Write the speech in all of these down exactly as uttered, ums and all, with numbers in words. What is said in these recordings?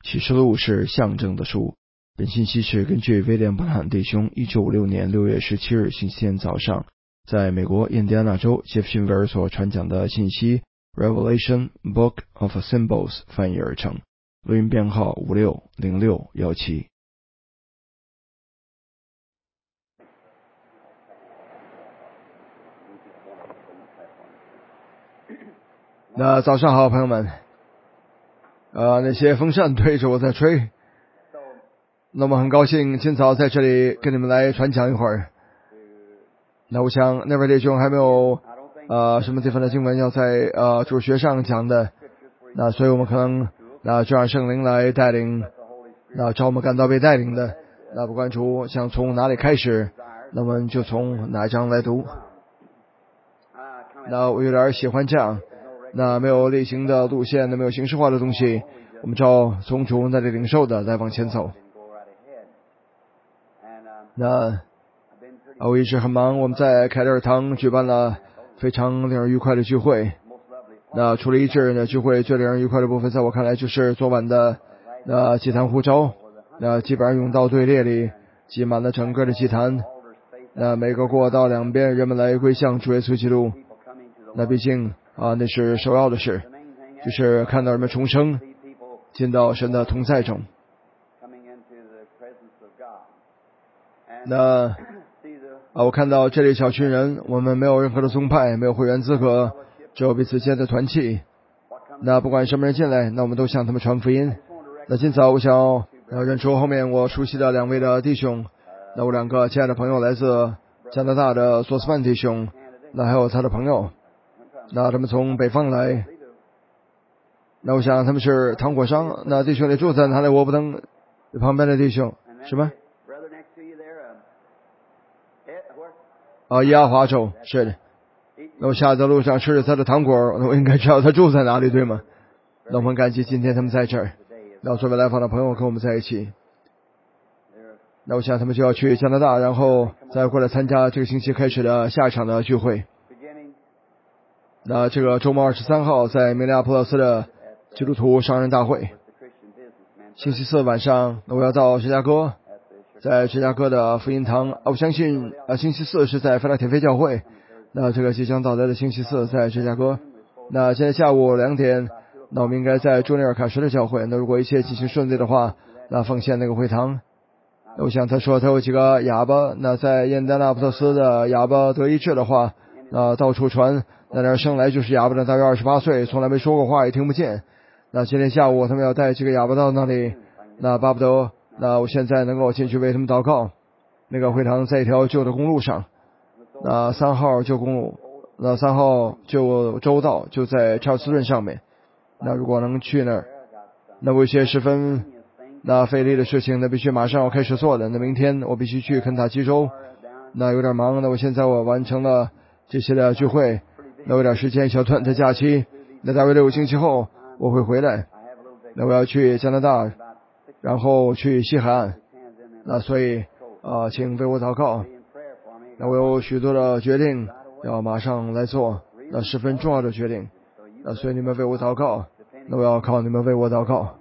启示录是象征的书。本信息是根据威廉·布兰弟兄一九五六年六月十七日星期天早上在美国印第安纳州杰弗逊维尔所传讲的信息 Revelation Book of Symbols 翻译而成，录音编号五六零六一七。那早上好，朋友们。呃，那些风扇对着我在吹。那么很高兴今早在这里跟你们来传讲一会儿。那我想那位弟兄还没有呃什么地方的经文要在呃主学上讲的，那所以我们可能那就让圣灵来带领，那找我们感到被带领的，那不管主想从哪里开始，那我们就从哪一章来读。那我有点喜欢这样，那没有例行的路线，那没有形式化的东西，我们照从主那里领受的来往前走。那我一直很忙，我们在凯德尔堂举办了非常令人愉快的聚会。那除了一致的聚会，最令人愉快的部分在我看来就是昨晚的那祭坛呼召，那基本上用到队列里挤满了整个的祭坛，那每个过道两边人们来归向主耶稣基督。那毕竟啊，那是首要的事，就是看到人们重生，进到神的同在中。那啊，我看到这里小群人，我们没有任何的宗派，没有会员资格，只有彼此间的团契。那不管什么人进来，那我们都向他们传福音。那今早我想要认出后面我熟悉的两位的弟兄，那我两个亲爱的朋友来自加拿大的索斯曼弟兄，那还有他的朋友，那他们从北方来。那我想他们是糖果商，那弟兄里住在哪里我不能旁边的弟兄是吗？啊，亚华州，是的。那我下在路上吃着他的糖果，那我应该知道他住在哪里，对吗？那我们感激今天他们在这儿，那作为来访的朋友跟我们在一起。那我想他们就要去加拿大，然后再过来参加这个星期开始的下一场的聚会。那这个周末二十三号在明尼阿波勒斯的基督徒商人大会，星期四晚上那我要到芝加哥，在芝加哥的福音堂，我相信呃星期四是在菲拉铁菲教会，那这个即将到来的星期四在芝加哥。那现在下午两点，那我们应该在朱尼尔卡什的教会，那如果一切进行顺利的话，那奉献那个会堂。我想他说他有几个哑巴，那在印第安纳波勒斯的哑巴得医治的话，那到处传，那人生来就是哑巴的，大约二十八岁，从来没说过话，也听不见。那今天下午他们要带这个哑巴到那里，那巴不得那我现在能够进去为他们祷告。那个会堂在一条旧的公路上，那三号旧公路，那三号旧州道就在查尔斯顿上面。那如果能去那儿，那我有些十分那费力的事情，那必须马上要开始做的。那明天我必须去肯塔基州，那有点忙。那我现在我完成了这些的聚会，那有点时间小短的假期，那大约六个星期后我会回来。那我要去加拿大，然后去西海岸。那所以啊、呃，请为我祷告。那我有许多的决定要马上来做，那十分重要的决定。那所以你们为我祷告，那我要靠你们为我祷告。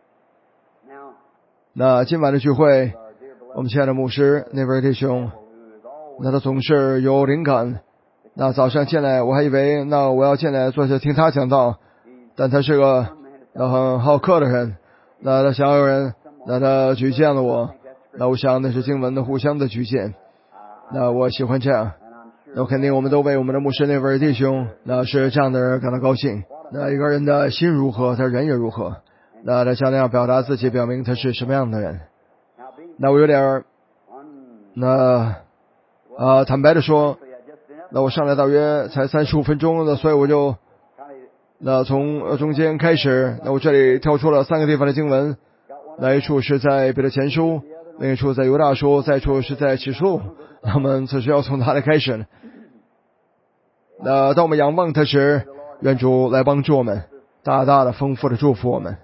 那今晚的聚会，我们亲爱的牧师那位弟兄，那他总是有灵感。那早上进来我还以为那我要进来坐下听他讲道，但他是个那很好客的人，那他想要有人，那他举荐了我，那我想那是经文的互相的举荐，那我喜欢这样。那肯定我们都为我们的牧师那位弟兄，那是这样的人感到高兴。那一个人的心如何，他人也如何，那他想那样表达自己，表明他是什么样的人。那我有点那啊坦白的说，那我上来大约才三十五分钟的，所以我就那从中间开始，那我这里跳出了三个地方的经文，那一处是在彼得前书，另一处在犹大书，再一处是在启示录。那么此时要从哪里开始呢？那当我们仰望他时，愿主来帮助我们，大大的丰富的祝福我们。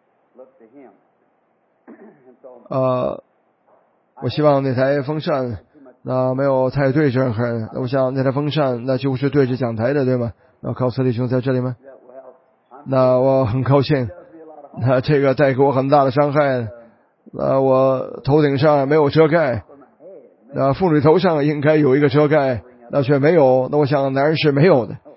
呃，我希望那台风扇那没有太对着任何人，我想那台风扇那几乎是对着讲台的，对吗？那考斯弟兄在这里吗？那我很高兴， 那这个带给我很大的伤害。呃，我头顶上没有遮盖，那妇女头上应该有一个遮盖，那却没有。那我想男人是没有的。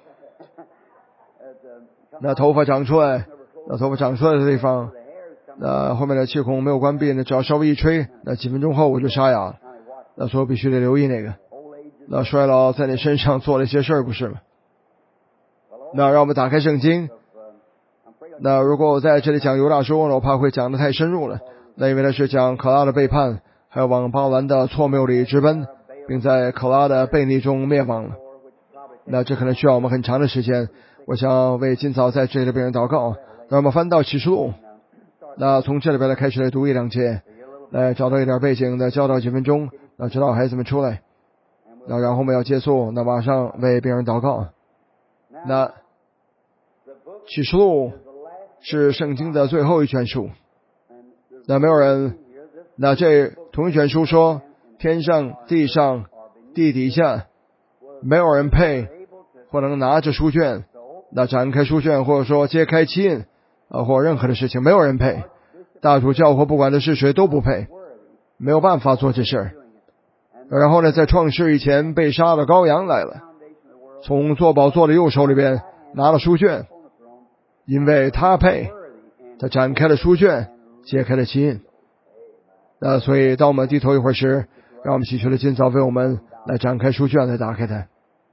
那头发长出来，那头发长出来的地方，那后面的气孔没有关闭，那只要稍微一吹，那几分钟后我就沙哑了。那所以我必须得留意那个。那衰老在你身上做了一些事儿，不是吗？那让我们打开圣经。那如果我在这里讲犹大书，我怕会讲得太深入了。那因为它是讲可拉的背叛，还有往巴兰的错谬里直奔，并在可拉的悖逆中灭亡了。那这可能需要我们很长的时间。我想为今早在这里的病人祷告。让我们翻到启示录，那从这里边来开始来读一两节，来找到一点背景的教导几分钟，那直到孩子们出来。那然后我们要结束，那马上为病人祷告。那启示录是圣经的最后一卷书。那没有人，那这同一卷书说，天上地上地底下没有人配或能拿着书卷，那展开书卷或者说揭开七印啊，或任何的事情，没有人配。大主教或不管的是谁都不配，没有办法做这事儿。然后呢，在创世以前被杀的羔羊来了，从坐宝座的右手里边拿了书卷，因为他配，他展开了书卷，揭开了七印。那所以当我们低头一会儿时，让我们祈求的今早为我们来展开书卷，来打开它。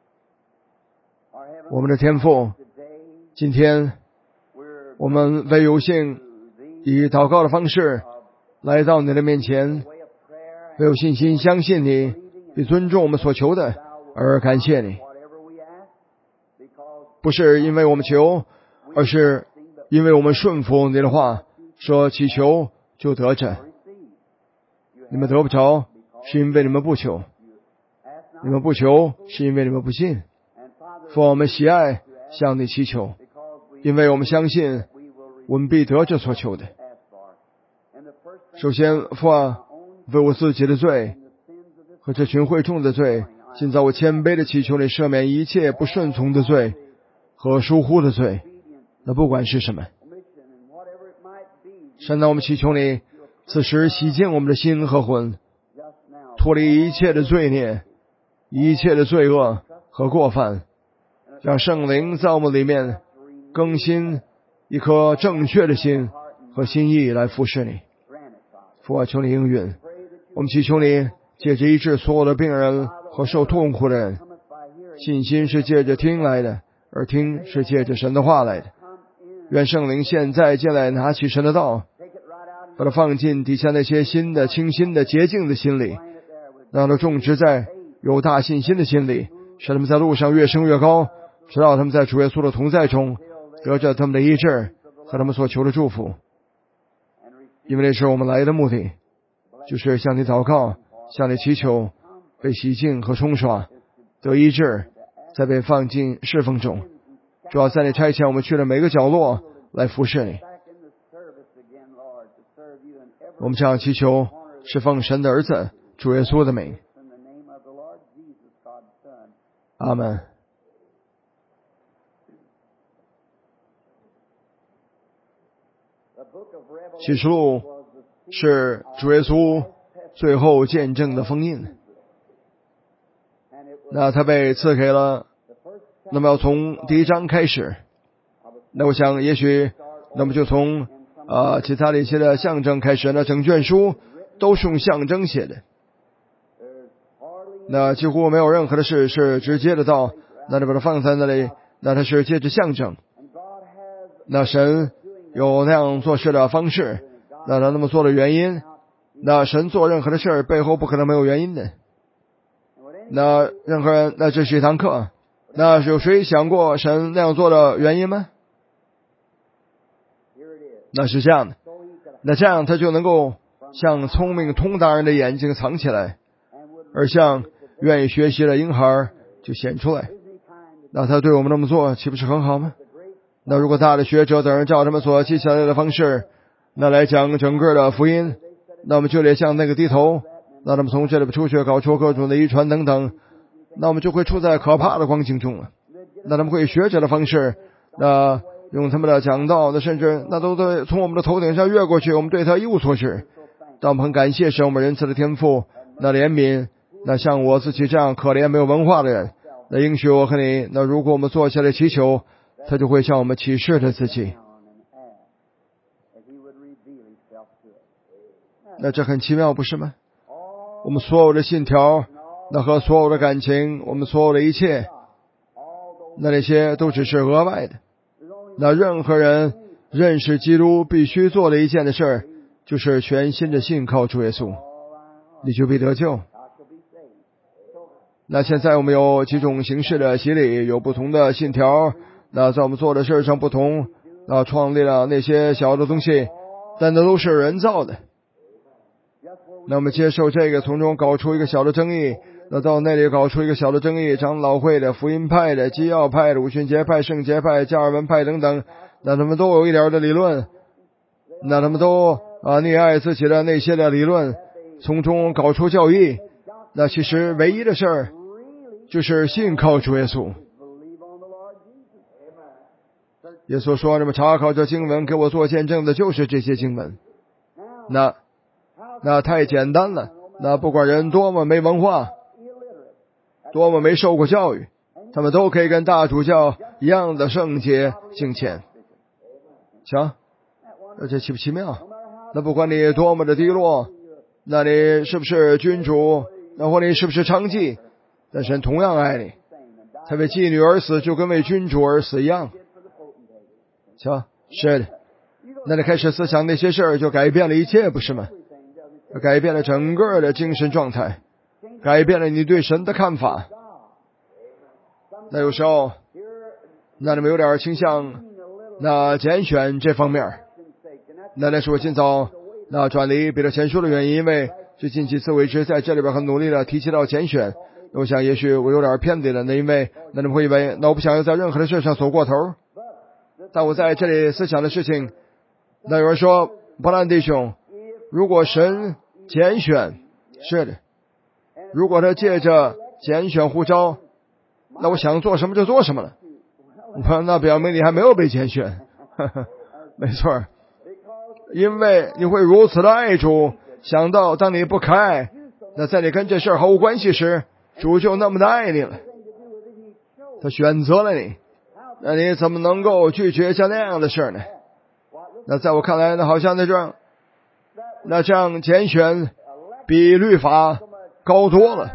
我们的天父，今天我们为有幸以祷告的方式来到你的面前，为有信心相信你，以尊重我们所求的而感谢你。不是因为我们求，而是因为我们顺服你的话，说祈求就得着。你们得不着，是因为你们不求；你们不求，是因为你们不信。父，我们喜爱向你祈求，因为我们相信我们必得着所求的。首先，父啊，为我自己的罪和这群会众的罪，现在我谦卑的祈求你赦免一切不顺从的罪和疏忽的罪，那不管是什么。神啊，我们祈求你此时洗净我们的心和魂，脱离一切的罪孽，一切的罪恶和过犯，让圣灵在我们里面更新一颗正确的心和心意来服侍你。父啊，求你应允。我们祈求你借着医治所有的病人和受痛苦的人。信心是借着听来的，而听是借着神的话来的。愿圣灵现在进来，拿起神的道，把它放进底下那些新的清新的洁净的心里，让它种植在有大信心的心里，使他们在路上越升越高，直到他们在主耶稣的同在中得着他们的医治和他们所求的祝福。因为那是我们来的目的，就是向你祷告，向你祈求，被洗净和冲刷，得医治，再被放进侍奉中。主要在你差遣我们去了每个角落来服侍你。我们这样祈求是奉神的儿子主耶稣的名，阿们。启示录是主耶稣最后见证的封印，那他被赐给了，那么要从第一章开始，那我想也许那么就从呃其他的一些的象征开始，那整卷书都是用象征写的，那几乎没有任何的事是直接的道，那就把它放在那里，那它是借着象征。那神有那样做事的方式，那他那么做的原因，那神做任何的事背后不可能没有原因的。那任何人，那这是一堂课，那有谁想过神那样做的原因吗？那是这样的，那这样他就能够像聪明通达人的眼睛藏起来，而像愿意学习的婴孩就显出来。那他对我们那么做岂不是很好吗？那如果大的学者等人照他们所记下来的方式，那来讲整个的福音，那我们就得向那个低头，那他们从这里出去搞出各种的遗传等等，那我们就会处在可怕的光景中了。那他们会以学者的方式，那用他们的讲道，那甚至那都对从我们的头顶上越过去，我们对他一无所知。但我们很感谢神，我们仁慈的天父，那怜悯那像我自己这样可怜没有文化的人，那应许我和你，那如果我们坐下来祈求，他就会向我们启示他自己。那这很奇妙，不是吗？我们所有的信条，那和所有的感情，我们所有的一切，那那些都只是额外的。那任何人认识基督必须做的一件的事儿，就是全心的信靠主耶稣，你就必得救。那现在我们有几种形式的洗礼，有不同的信条，那在我们做的事上不同，那创立了那些小的东西，但那都是人造的。那我们接受这个，从中搞出一个小的争议，那到那里搞出一个小的争议，长老会的、福音派的、基要派的、五旬节派、圣节派、加尔文派等等，那他们都有一点的理论，那他们都啊溺爱自己的那些的理论，从中搞出教义。那其实唯一的事儿就是信靠主耶稣。耶稣说，那么查考这经文给我做见证的就是这些经文。那那太简单了，那不管人多么没文化，多么没受过教育，他们都可以跟大主教一样的圣洁敬虔。瞧，这奇不奇妙？那不管你多么的低落，那你是不是君主，那或你是不是娼妓，但神同样爱你，他为妓女而死，就跟为君主而死一样。瞧，是的，那你开始思想那些事儿，就改变了一切，不是吗？改变了整个的精神状态，改变了你对神的看法。那有时候，那你们有点倾向那拣选这方面，那那是我今早那转离彼得前书的原因，因为最近几次我一直在这里边很努力的提起到拣选。我想也许我有点偏离了，那因为那你们会以为那我不想要在任何的事上走过头，但我在这里思想的事情，那有人说，伯兰弟兄，如果神拣选，是的，如果他借着拣选呼召，那我想做什么就做什么了，那表明你还没有被拣选。呵呵，没错，因为你会如此的爱主，想到当你不可爱，那在你跟这事儿毫无关系时，主就那么的爱你了，他选择了你，那你怎么能够拒绝像那样的事呢？那在我看来，那好像那这样那这样拣选比律法高多了，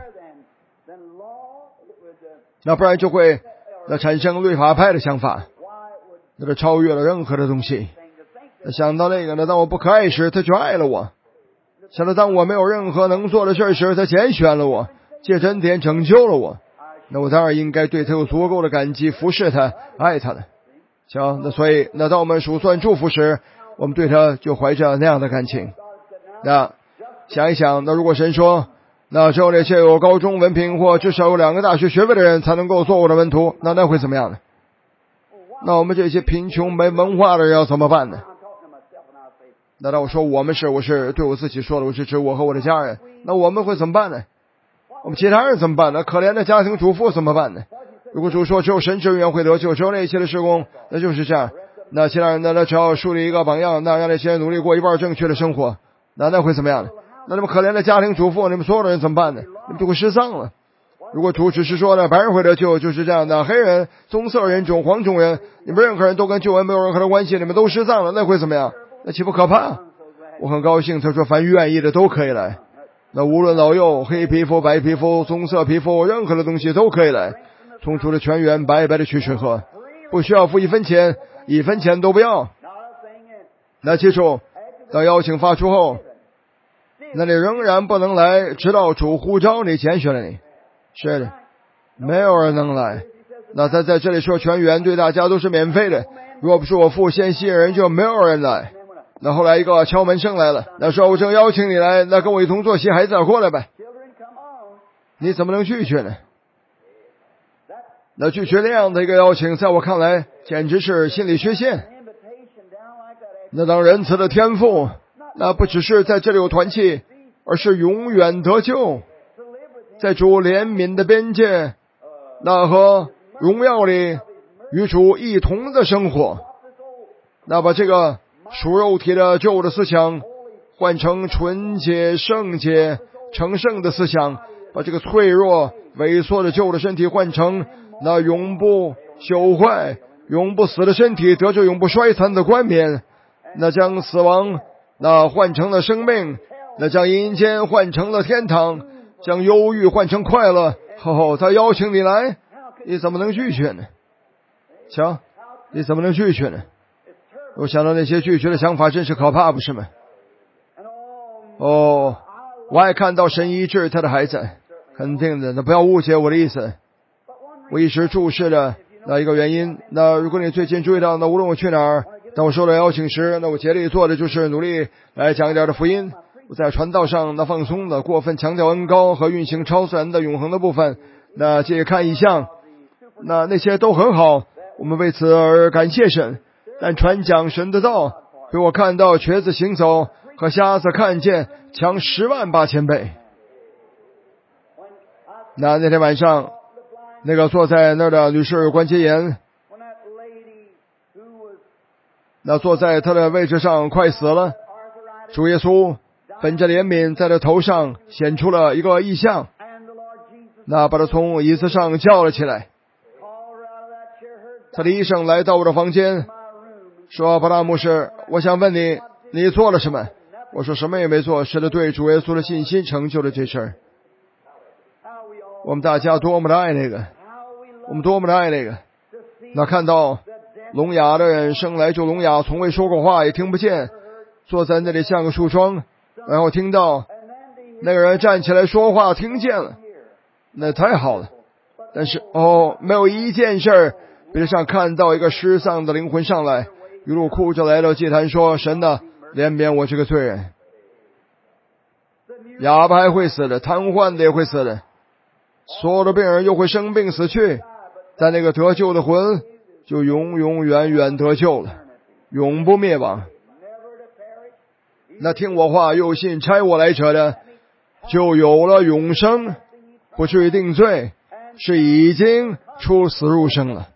那不然就会那产生律法派的想法，那个超越了任何的东西。那想到那个呢，当我不可爱时，他就爱了我；想到当我没有任何能做的事时，他拣选了我，借真点拯救了我。那我当然应该对他有足够的感激，服侍他，爱他的。瞧，那所以那当我们数算祝福时，我们对他就怀着那样的感情。那想一想，那如果神说，那只有那些有高中文凭或至少有两个大学学位的人才能够做我的门徒，那那会怎么样呢？那我们这些贫穷没文化的人要怎么办呢？那当我说我们是，我是对我自己说的，我是指我和我的家人。那我们会怎么办呢？我们其他人怎么办呢？可怜的家庭主妇怎么办呢？如果主说只有神职员会得救，只有那些的事工，那就是这样。那其他人呢？那只要树立一个榜样，那让那些人努力过一半正确的生活，那那会怎么样呢？那你们可怜的家庭主妇，你们所有的人怎么办呢？你们就会失丧了。如果主只是说呢，白人会得救，就是这样的，黑人、棕色人种、黄种人，你们任何人都跟救恩没有任何的关系，你们都失丧了，那会怎么样？那岂不可怕？我很高兴，他说凡愿意的都可以来。那无论老幼、黑皮肤、白皮肤、棕色皮肤，任何的东西都可以来，从主的泉源白白的去水喝，不需要付一分钱，一分钱都不要。那记住，当邀请发出后，那你仍然不能来，直到主呼召你拣选了你。是的，没有人能来。那他在这里说全员对大家都是免费的，若不是我父先吸引人，就没有人来。那后来一个敲门声来了，那说我正邀请你来，那跟我一同坐席，孩子过来呗。你怎么能拒绝呢？那拒绝那样的一个邀请，在我看来简直是心理缺陷。那当仁慈的天父，那不只是在这里有团契，而是永远得救，在主怜悯的边界，那和荣耀里与主一同的生活。 那把这个属肉体的旧的思想换成纯洁圣洁成圣的思想，把这个脆弱萎缩的旧的身体换成那永不朽坏永不死的身体，得着永不衰残的冠冕，那将死亡那换成了生命，那将阴间换成了天堂，将忧郁换成快乐。哦，他邀请你来，你怎么能拒绝呢？瞧，你怎么能拒绝呢？我想到那些拒绝的想法真是可怕，不是吗？哦，我还看到神医治他的孩子，肯定的，那不要误解我的意思。我一直注视着那一个原因。那如果你最近注意到，那无论我去哪儿，当我受到邀请时，那我竭力做的就是努力来讲一点的福音。我在传道上那放松的过分强调恩高和运行超自然的永恒的部分，那借看异象，那那些都很好，我们为此而感谢神。但传讲神的道比我看到瘸子行走和瞎子看见强十万八千倍。那那天晚上那个坐在那儿的女士关节炎，那坐在她的位置上快死了，主耶稣本着怜悯在她头上显出了一个异象，那把她从椅子上叫了起来。他的医生来到我的房间说，巴拉牧师，我想问你，你做了什么？我说什么也没做，是的，对主耶稣的信心成就了这事儿。我们大家多么的爱那个，我们多么的爱那个。那看到聋哑的人生来就聋哑，从未说过话，也听不见，坐在那里像个树桩，然后听到那个人站起来说话，听见了，那太好了。但是哦，没有一件事儿比得上看到一个失丧的灵魂上来，一路哭着来到祭坛说，神呐，怜悯我这个罪人。哑巴还会死的，瘫痪的也会死的，所有的病人又会生病死去，但那个得救的魂就永永远远得救了，永不灭亡。那听我话又信差我来者的就有了永生，不至于定罪，是已经出死入生了。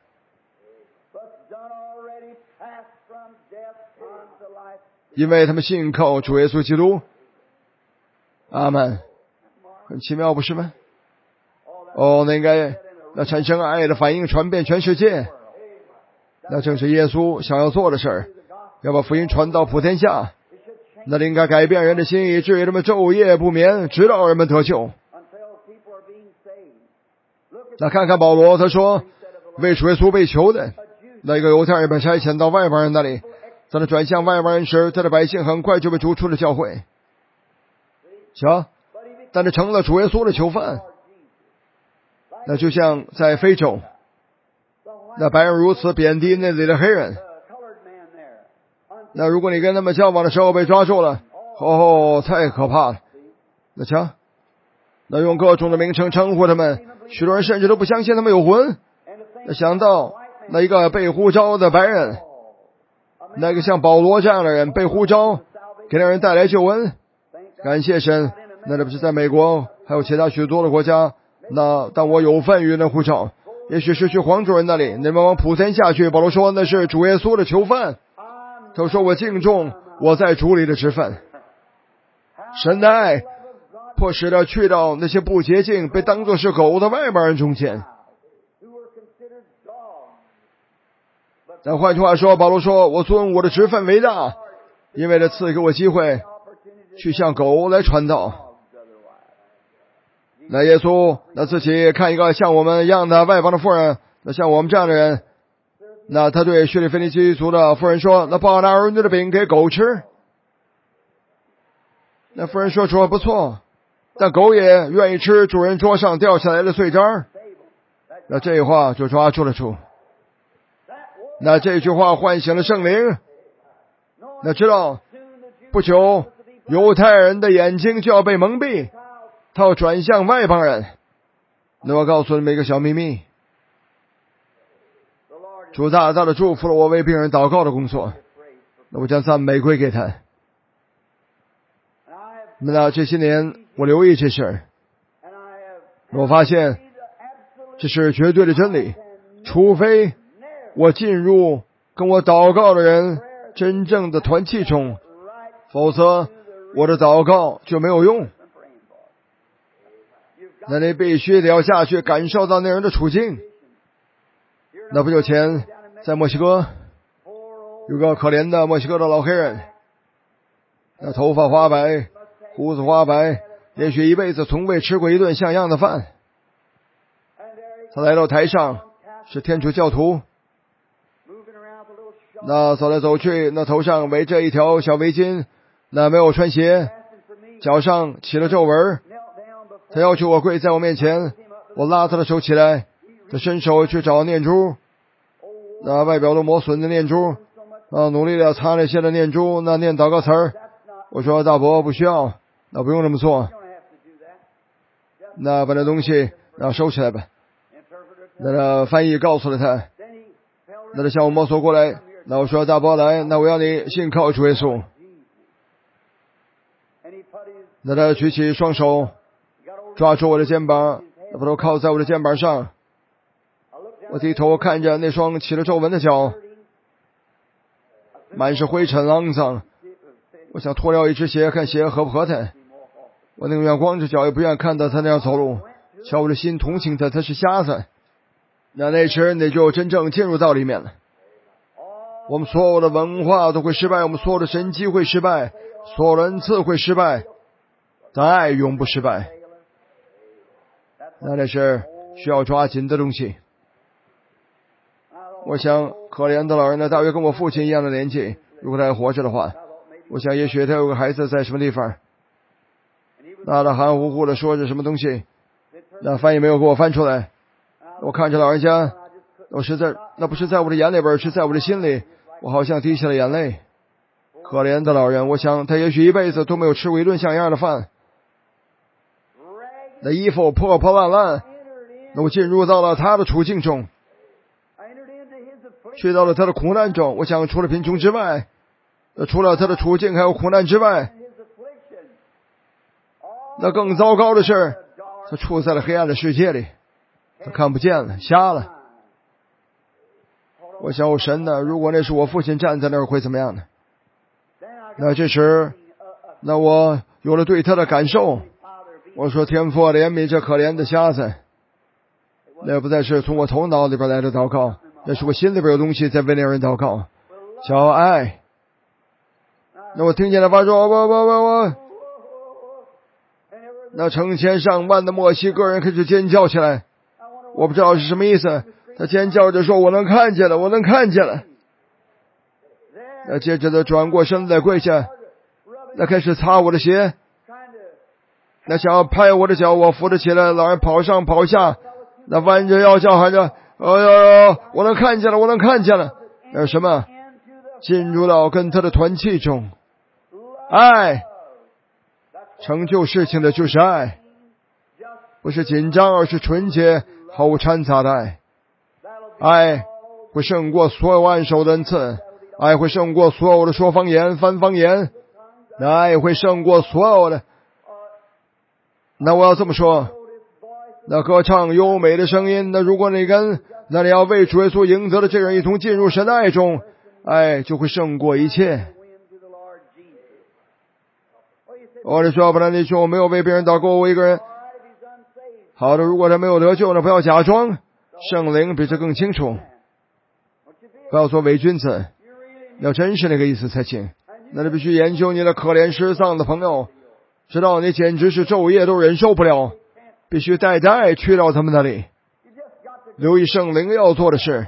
因为他们信靠主耶稣基督。阿们。很奇妙，不是吗？哦，那应该那产生爱的反应传遍全世界，那正是耶稣想要做的事儿，要把福音传到普天下，那应该改变人的心意，至于他们昼夜不眠，直到人们得救。那看看保罗，他说为主耶稣被囚的那个犹太人被差遣到外邦人那里，在他转向外邦人时，他的百姓很快就被逐出了教会。瞧，但是成了主耶稣的囚犯。那就像在非洲，那白人如此贬低那里的黑人，那如果你跟他们交往的时候被抓住了，哦，太可怕了。那瞧，那用各种的名称称呼他们，许多人甚至都不相信他们有魂。那想到那一个被呼召的白人，那个像保罗这样的人被呼召给那人带来救恩，感谢神。那这不是在美国还有其他许多的国家，那但我有份于那呼召，也许是去黄主任那里，你们往普天下去。保罗说那是主耶稣的囚犯，他说我敬重我在主里的职分。神的爱迫使他去到那些不洁净被当作是狗的外邦人中间。但换句话说，保罗说我尊我的职分为大，因为他赐给我机会去向狗来传道。那耶稣那自己看一个像我们一样的外邦的妇人，那像我们这样的人，那他对叙利腓尼基族的妇人说，那把那儿女的饼给狗吃。那妇人说说不错，但狗也愿意吃主人桌上掉下来的碎渣。那这话就抓住了主。那这句话唤醒了圣灵，那知道不久犹太人的眼睛就要被蒙蔽，他要转向外邦人。那我告诉你们一个小秘密，主大大的祝福了我为病人祷告的工作，那我将赞美归给他。那这些年我留意这事儿，我发现这是绝对的真理，除非我进入跟我祷告的人真正的团契中，否则我的祷告就没有用。那你必须得要下去感受到那人的处境。那不久前在墨西哥有个可怜的墨西哥的老黑人，那头发花白，胡子花白，也许一辈子从未吃过一顿像样的饭。他来到台上，是天主教徒，那走来走去，那头上围着一条小围巾，那没有穿鞋，脚上起了皱纹。他要求我跪在我面前，我拉他的手起来，他伸手去找念珠，那外表都磨损的念珠，啊，努力的擦那些的念珠，那念祷告词儿。我说大伯不需要，那不用这么做，那把那东西那收起来吧。那个翻译告诉了他，那他向我摸索过来，那我说大伯来，那我要你信靠主耶稣。那他举起双手抓住我的肩膀，把头靠在我的肩膀上。我低头看着那双起了皱纹的脚，满是灰尘肮脏。我想脱掉一只鞋，看鞋合不合他。我宁愿光着脚也不愿看到他那样走路。瞧我的心同情他，他是瞎子。那那时你就真正进入到里面了。我们所有的文化都会失败，我们所有的神迹会失败，所有的恩赐会失败，但爱永不失败。那那是需要抓紧的东西。我想可怜的老人呢，大约跟我父亲一样的年纪，如果他还活着的话，我想也许他有个孩子在什么地方。那他含糊糊的说着什么东西，那翻译没有给我翻出来。我看着老人家，我实在那不是在我的眼里边，是在我的心里，我好像滴下了眼泪。可怜的老人，我想他也许一辈子都没有吃过一顿像样的饭，那衣服破破烂烂，那我进入到了他的处境中，去到了他的苦难中。我想除了贫穷之外，除了他的处境还有苦难之外，那更糟糕的是他处在了黑暗的世界里，他看不见了，瞎了。我想我神呢，如果那是我父亲站在那儿会怎么样呢？那这时那我有了对他的感受。我说天父怜悯这可怜的瞎子。那不再是从我头脑里边来的祷告，那是我心里边有东西在为那人祷告，叫爱。那我听见他发说我我我我，那成千上万的墨西哥人开始尖叫起来，我不知道是什么意思。他尖叫着说我能看见了，我能看见了。那接着他转过身来跪下，那开始擦我的鞋，那想要拍我的脚，我扶着起来。老人跑上跑下，那弯着腰叫喊着哎呦，我能看见了，我能看见了。那是什么？进入到跟他的团契中。爱成就事情的就是爱，不是紧张，而是纯洁毫无掺杂的爱。爱会胜过所有按手的恩赐，爱会胜过所有的说方言翻方言，那爱会胜过所有的。那我要这么说，那歌唱优美的声音，那如果你跟那你要为主耶稣赢得的这个人一同进入神的爱中，爱就会胜过一切。我就说不然你说我没有为别人祷告，我一个人好的，如果他没有得救呢，不要假装，圣灵比这更清楚。不要做伪君子，要真是那个意思才行。那你必须研究你的可怜失丧的朋友，直到你简直是昼夜都忍受不了，必须带着爱去到他们那里。留意圣灵要做的事。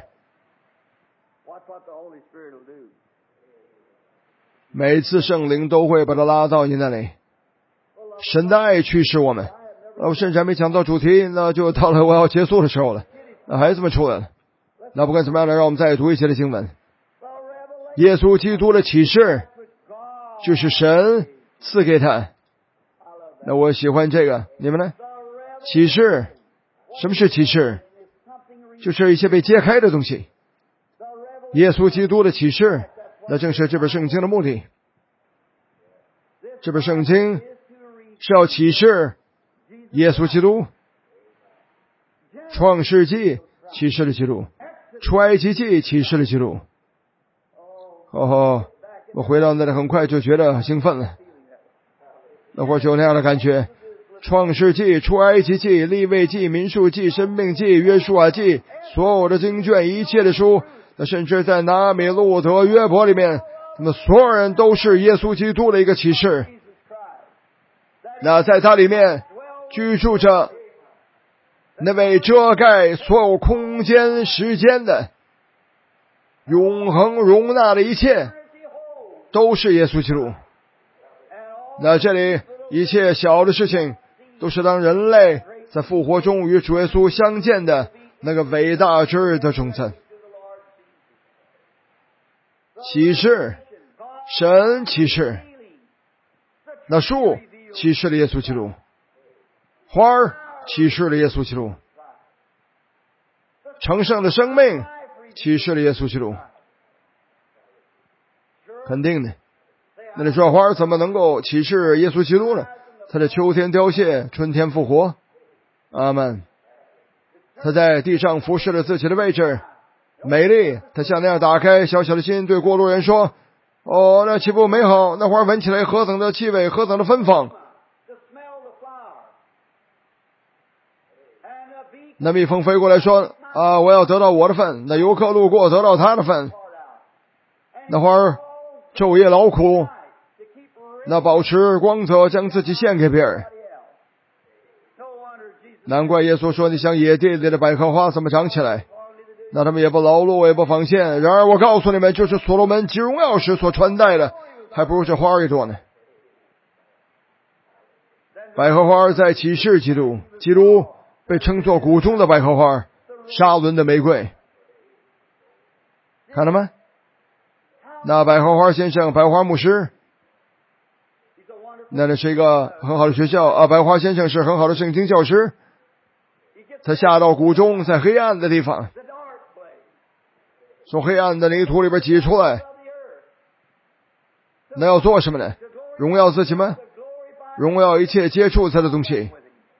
每次圣灵都会把他拉到你那里。神的爱驱使我们。我甚至还没讲到主题，那就到了我要结束的时候了。那孩子们出来了。那不管怎么样呢，让我们再读一些的经文。耶稣基督的启示就是神赐给他。那我喜欢这个，你们呢？启示，什么是启示？就是一些被揭开的东西。耶稣基督的启示，那正是这本圣经的目的。这本圣经是要启示耶稣基督。创世纪启示了基督，出埃及记启示了基督。哦， 我回到那里很快就觉得很兴奋了。那会儿就有那样的感觉，创世纪、出埃及记、利未记、民数记、申命记、约书亚记，所有的经卷，一切的书，那甚至在拿米、路德、约伯里面，那么所有人都是耶稣基督的一个启示。那在他里面居住着那位遮盖所有空间时间的永恒容纳的一切，都是耶稣基督。那这里一切小的事情，都是当人类在复活中与主耶稣相见的那个伟大之日的种子。启示，神启示，那树启示了耶稣基督，花儿启示了耶稣基督，成圣的生命启示了耶稣基督。肯定的，那你说花儿怎么能够启示耶稣基督呢？他在秋天凋谢，春天复活。阿们。他在地上服侍了自己的位置，美丽。他像那样打开小小的心，对过路人说：哦，那岂不美好？那花闻起来何等的气味，何等的芬芳。那蜜蜂飞过来说：啊，我要得到我的份。那游客路过得到他的份。那花儿昼夜劳苦，那保持光泽，将自己献给别人。难怪耶稣说：你像野地里的百合花怎么长起来？那他们也不劳碌，也不纺线。然而我告诉你们，就是所罗门极荣耀时所穿戴的，还不如这花一朵呢。百合花在启示基督，基督被称作谷中的百合花，沙伦的玫瑰。看到吗？那百合花先生，百合花牧师，那这是一个很好的学校啊。百合花先生是很好的圣经教师，他下到谷中，在黑暗的地方，从黑暗的泥土里边挤出来，那要做什么呢？荣耀自己吗？荣耀一切接触他的东西。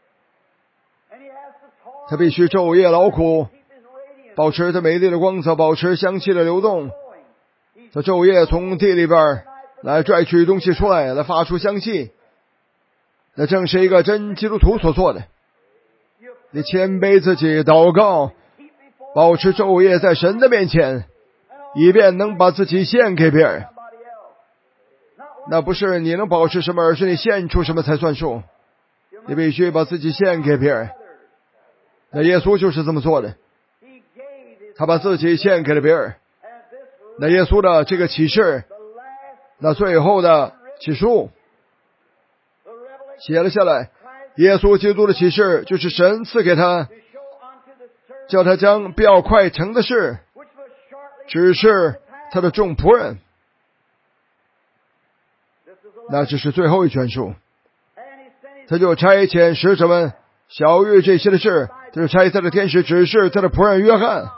他必须昼夜劳苦，保持他美丽的光泽，保持香气的流动。他昼夜从地里边来拽取东西出来，来发出香气。那正是一个真基督徒所做的。你谦卑自己，祷告，保持昼夜在神的面前，以便能把自己献给别人。那不是你能保持什么，而是你献出什么才算数。你必须把自己献给别人。那耶稣就是这么做的，他把自己献给了别人。那耶稣的这个启示，那最后的启示写了下来。耶稣基督的启示就是神赐给他，叫他将必要快成的事指示他的众仆人。那这是最后一卷书，他就差遣使者们晓谕这些的事，他就差他的天使指示他的仆人约翰。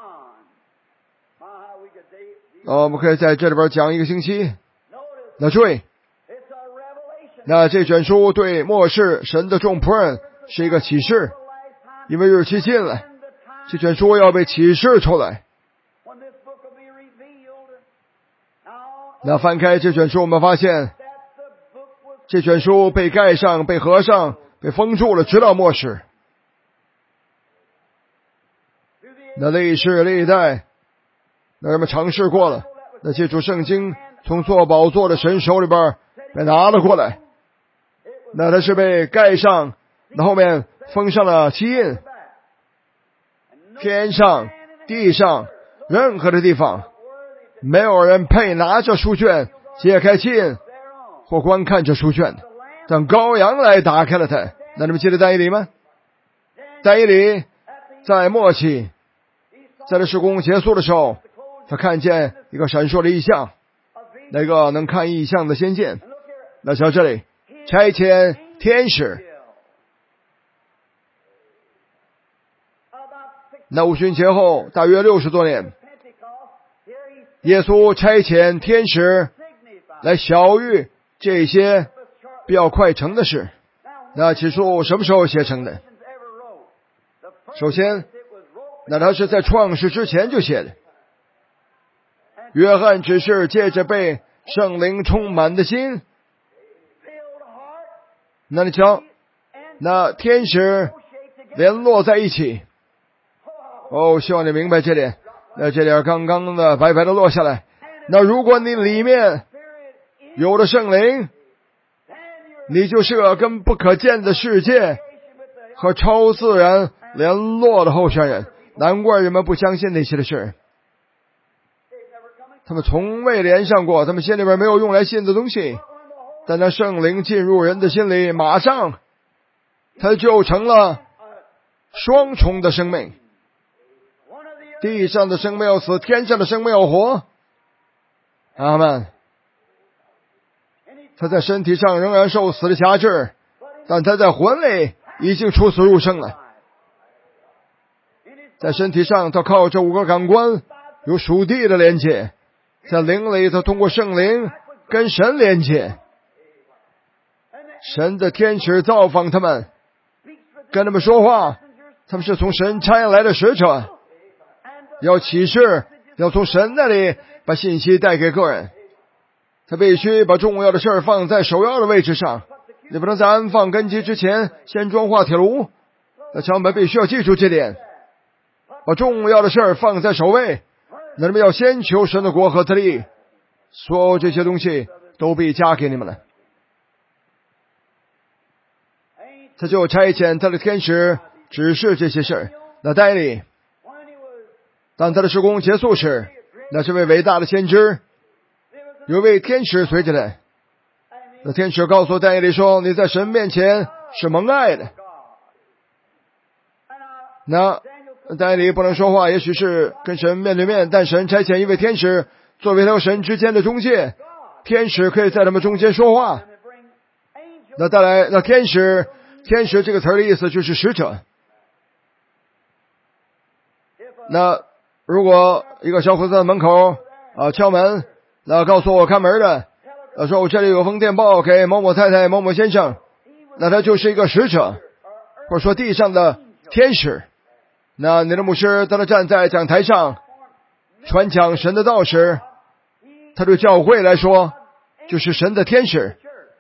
哦，我们可以在这里边讲一个星期。那注意，那这卷书对末世神的众仆人是一个启示，因为日期近了，这卷书要被启示出来。那翻开这卷书，我们发现这卷书被盖上，被合上，被封住了，直到末世。那历世历代，那人们尝试过了，那借助圣经从坐宝座的神手里边被拿了过来，那它是被盖上，那后面封上了漆印。天上地上任何的地方，没有人配拿着书卷解开漆印或观看这书卷的，等羔羊来打开了它。那你们记得但以理吗？但以理在末期，在这事工结束的时候，他看见一个闪烁的异象，那个能看异象的先见。那瞧这里，差遣天使。那五旬节后大约六十多年，耶稣差遣天使来晓谕这些比较快成的事。那起初什么时候写成的？首先，那他是在创世之前就写的。约翰只是借着被圣灵充满的心。那你瞧，那天使联络在一起。哦，希望你明白这点。那这点刚刚的白白的落下来。那如果你里面有了圣灵，你就是个跟不可见的世界和超自然联络的候选人。难怪人们不相信那些的事，他们从未连上过，他们心里边没有用来信的东西。但当圣灵进入人的心里，马上他就成了双重的生命。地上的生没有死，天上的生没有活。阿们。他在身体上仍然受死的辖制，但他在魂里已经出死入生了。在身体上他靠着五个感官有属地的连接，在灵里他通过圣灵跟神连接。神的天使造访他们，跟他们说话，他们是从神差来的使者，要启示，要从神那里把信息带给个人。他必须把重要的事放在首要的位置上，你不能在安放根基之前先装化铁炉。那教们必须要记住这点，把重要的事放在首位。那你们要先求神的国和他的义，所有这些东西都必加给你们了。他就差遣他的天使指示这些事。那代理当他的事工结束时，那这位伟大的先知有位天使随着他。那天使告诉但以理说，你在神面前是蒙爱的。那但以理不能说话，也许是跟神面对面，但神差遣一位天使作为他和神之间的中介，天使可以在他们中间说话。那带来那天使天使这个词的意思就是使者。那如果一个小伙子在门口啊敲门，那告诉我看门的，他说我这里有封电报给某某太太某某先生，那他就是一个使者，或者说地上的天使。那你的牧师当他站在讲台上传讲神的道时，他对教会来说就是神的天使，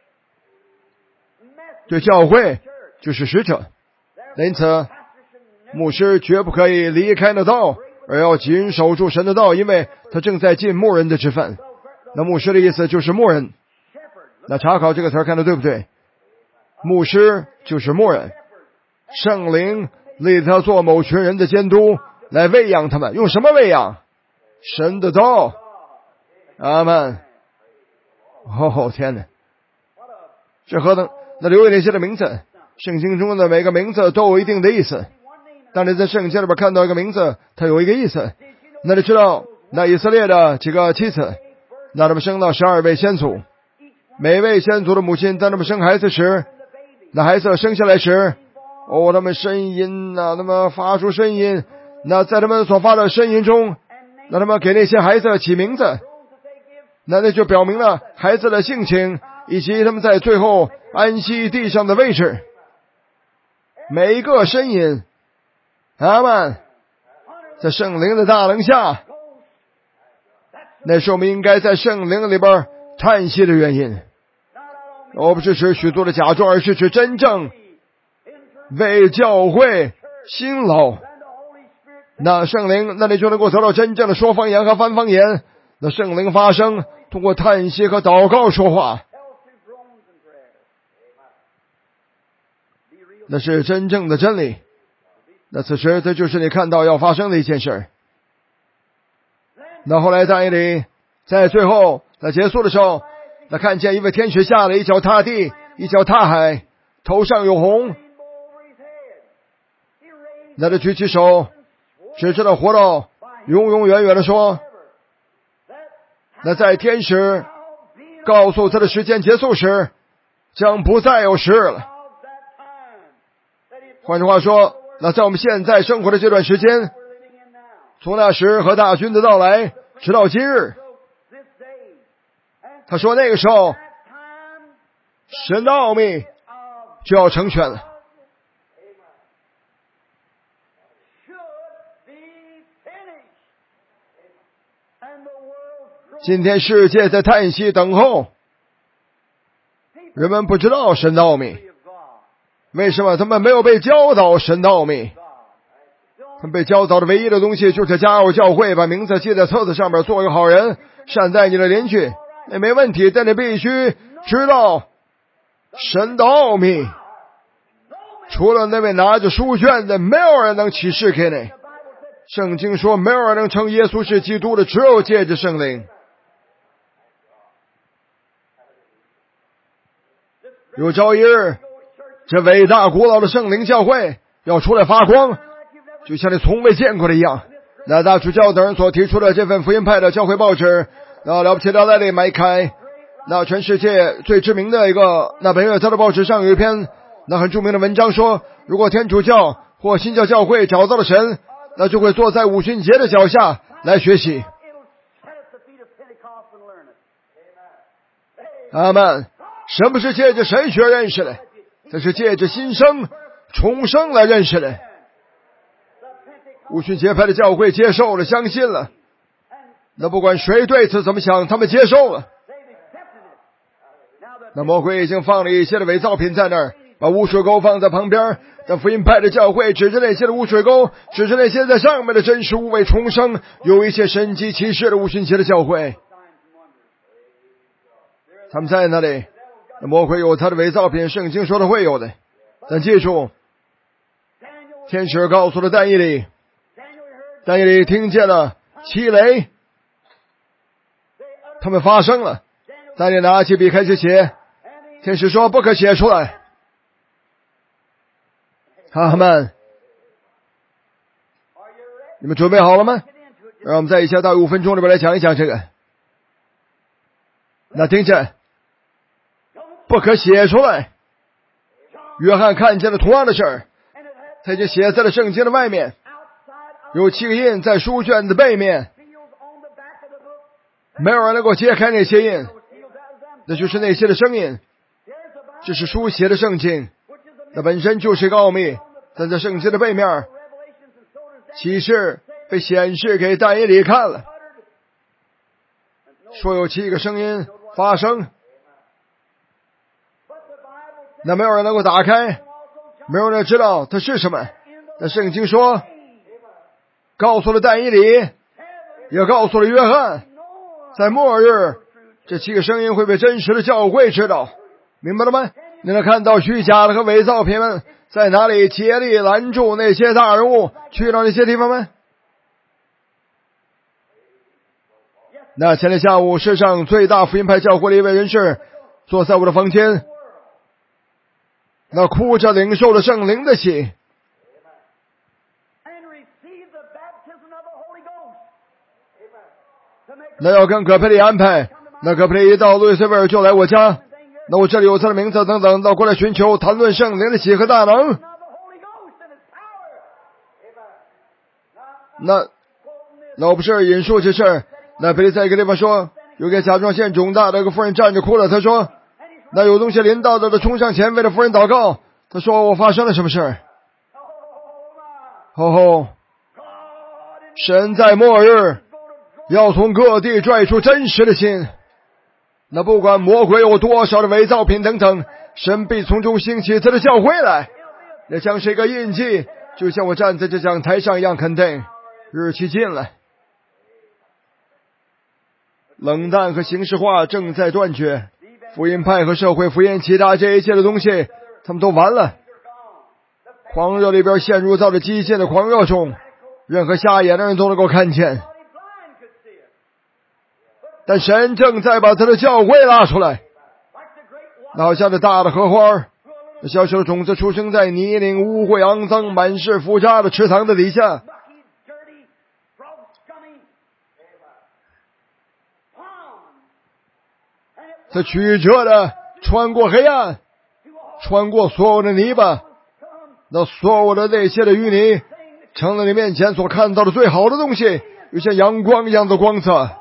对教会就是使者。因此牧师绝不可以离开那道，而要紧守住神的道，因为他正在尽牧人的职分。那牧师的意思就是牧人。那查考这个词看得对不对？牧师就是牧人，圣灵立他做某群人的监督，来喂养他们。用什么喂养？神的道。阿们。哦天哪，这何等！那留意那些的名字，圣经中的每个名字都有一定的意思。当你在圣经里边看到一个名字，它有一个意思。那你知道那以色列的几个妻子，那他们生了十二位先祖，每位先祖的母亲当他们生孩子时，那孩子生下来时，哦，他们呻吟呐，他们发出呻吟。那在他们所发的呻吟中，那他们给那些孩子起名字，那那就表明了孩子的性情以及他们在最后安息地上的位置。每一个呻吟，阿们，在圣灵的大能下，那是我们应该在圣灵里边叹息的原因。我不是指许多的假装，而是指真正为教会辛劳。那圣灵，那你就能够得到真正的说方言和翻方言。那圣灵发声，通过叹息和祷告说话，那是真正的真理。那此时这就是你看到要发生的一件事。那后来但以理在最后在结束的时候，那看见一位天使下来，一脚踏地，一脚踏海，头上有红。那他举起手指着那活到永永远远的说，那在天使告诉他的时间结束时，将不再有时了。换句话说，那在我们现在生活的这段时间，从那时和大军的到来直到今日，他说那个时候神的奥秘就要成全了。 今天世界在叹息等候，人们不知道神的奥秘。为什么他们没有被教导神的奥秘？他们被教导的唯一的东西就是加入教会，把名字记在册子上面，做一个好人，善待你的邻居，那没问题。但你必须知道神的奥秘。除了那位拿着书卷的，没有人能启示给你。圣经说，没有人能称耶稣是基督的，只有借着圣灵。有朝一日，这伟大古老的圣灵教会要出来发光，就像你从未见过的一样。那大主教等人所提出的这份福音派的教会报纸，那了不起的在那里迈开，那全世界最知名的一个那本月他的报纸上有一篇那很著名的文章，说如果天主教或新教教会找到了神，那就会坐在五旬节的脚下来学习。阿们。什么是借着神学认识的？这是借着新生重生来认识的。五旬节派的教会接受了，相信了，那不管谁对此怎么想，他们接受了。那魔鬼已经放了一些的伪造品在那儿，把污水沟放在旁边，但福音派的教会指着那些的污水沟，指着那些在上面的真实无伪重生，有一些神迹奇事的五旬节的教会，他们在那里。那魔鬼有他的伪造品，圣经说的会有的。但记住，天使告诉了但以理，但以理听见了七雷，他们发生了。但以理拿起笔开始写，天使说不可写出来。阿们，你们准备好了吗？让我们在以下大约五分钟里边来讲一讲这个。那听见不可写出来。约翰看见了同样的事儿，他就写在了圣经的外面，有七个印在书卷的背面，没有人能够揭开那些印，那就是那些的声音。这是书写的圣经，那本身就是一个奥秘，但在圣经的背面，启示被显示给但以理看了，说有七个声音发生。那没有人能够打开，没有人知道它是什么。那圣经说，告诉了但以理，也告诉了约翰，在末日这七个声音会被真实的教会知道，明白了吗？你能看到虚假的和伪造品们在哪里竭力拦住那些大人物去到那些地方吗？那前天下午，世上最大福音派教会的一位人士坐在我的房间，那哭着领受了圣灵的喜，那要跟葛培理安排，那葛培理一到路易斯维尔就来我家，那我这里有他的名字等等，到过来寻求谈论圣灵的喜和大能。那那我不是引述这事，那培理在一个地方说，有个甲状腺肿大的一个妇人站着哭了，他说那有东西临到的，冲上前为了夫人祷告。他说我发生了什么事？吼吼！神在末日要从各地拽出真实的心，那不管魔鬼有多少的伪造品等等，神必从中兴起他的教会来，那将是一个印记，就像我站在这讲台上一样肯定。日期近了，冷淡和形式化正在断绝，福音派和社会福音其他这一切的东西他们都完了。狂热里边陷入到了激进的狂热中，任何瞎眼的人都能够看见，但神正在把他的教会拉出来，那好像这大的荷花，那小小的种子出生在泥泞污秽肮脏满是腐渣的池塘的底下，他曲折的穿过黑暗，穿过所有的泥巴，那所有的那些的淤泥成了你面前所看到的最好的东西，有像阳光一样的光泽。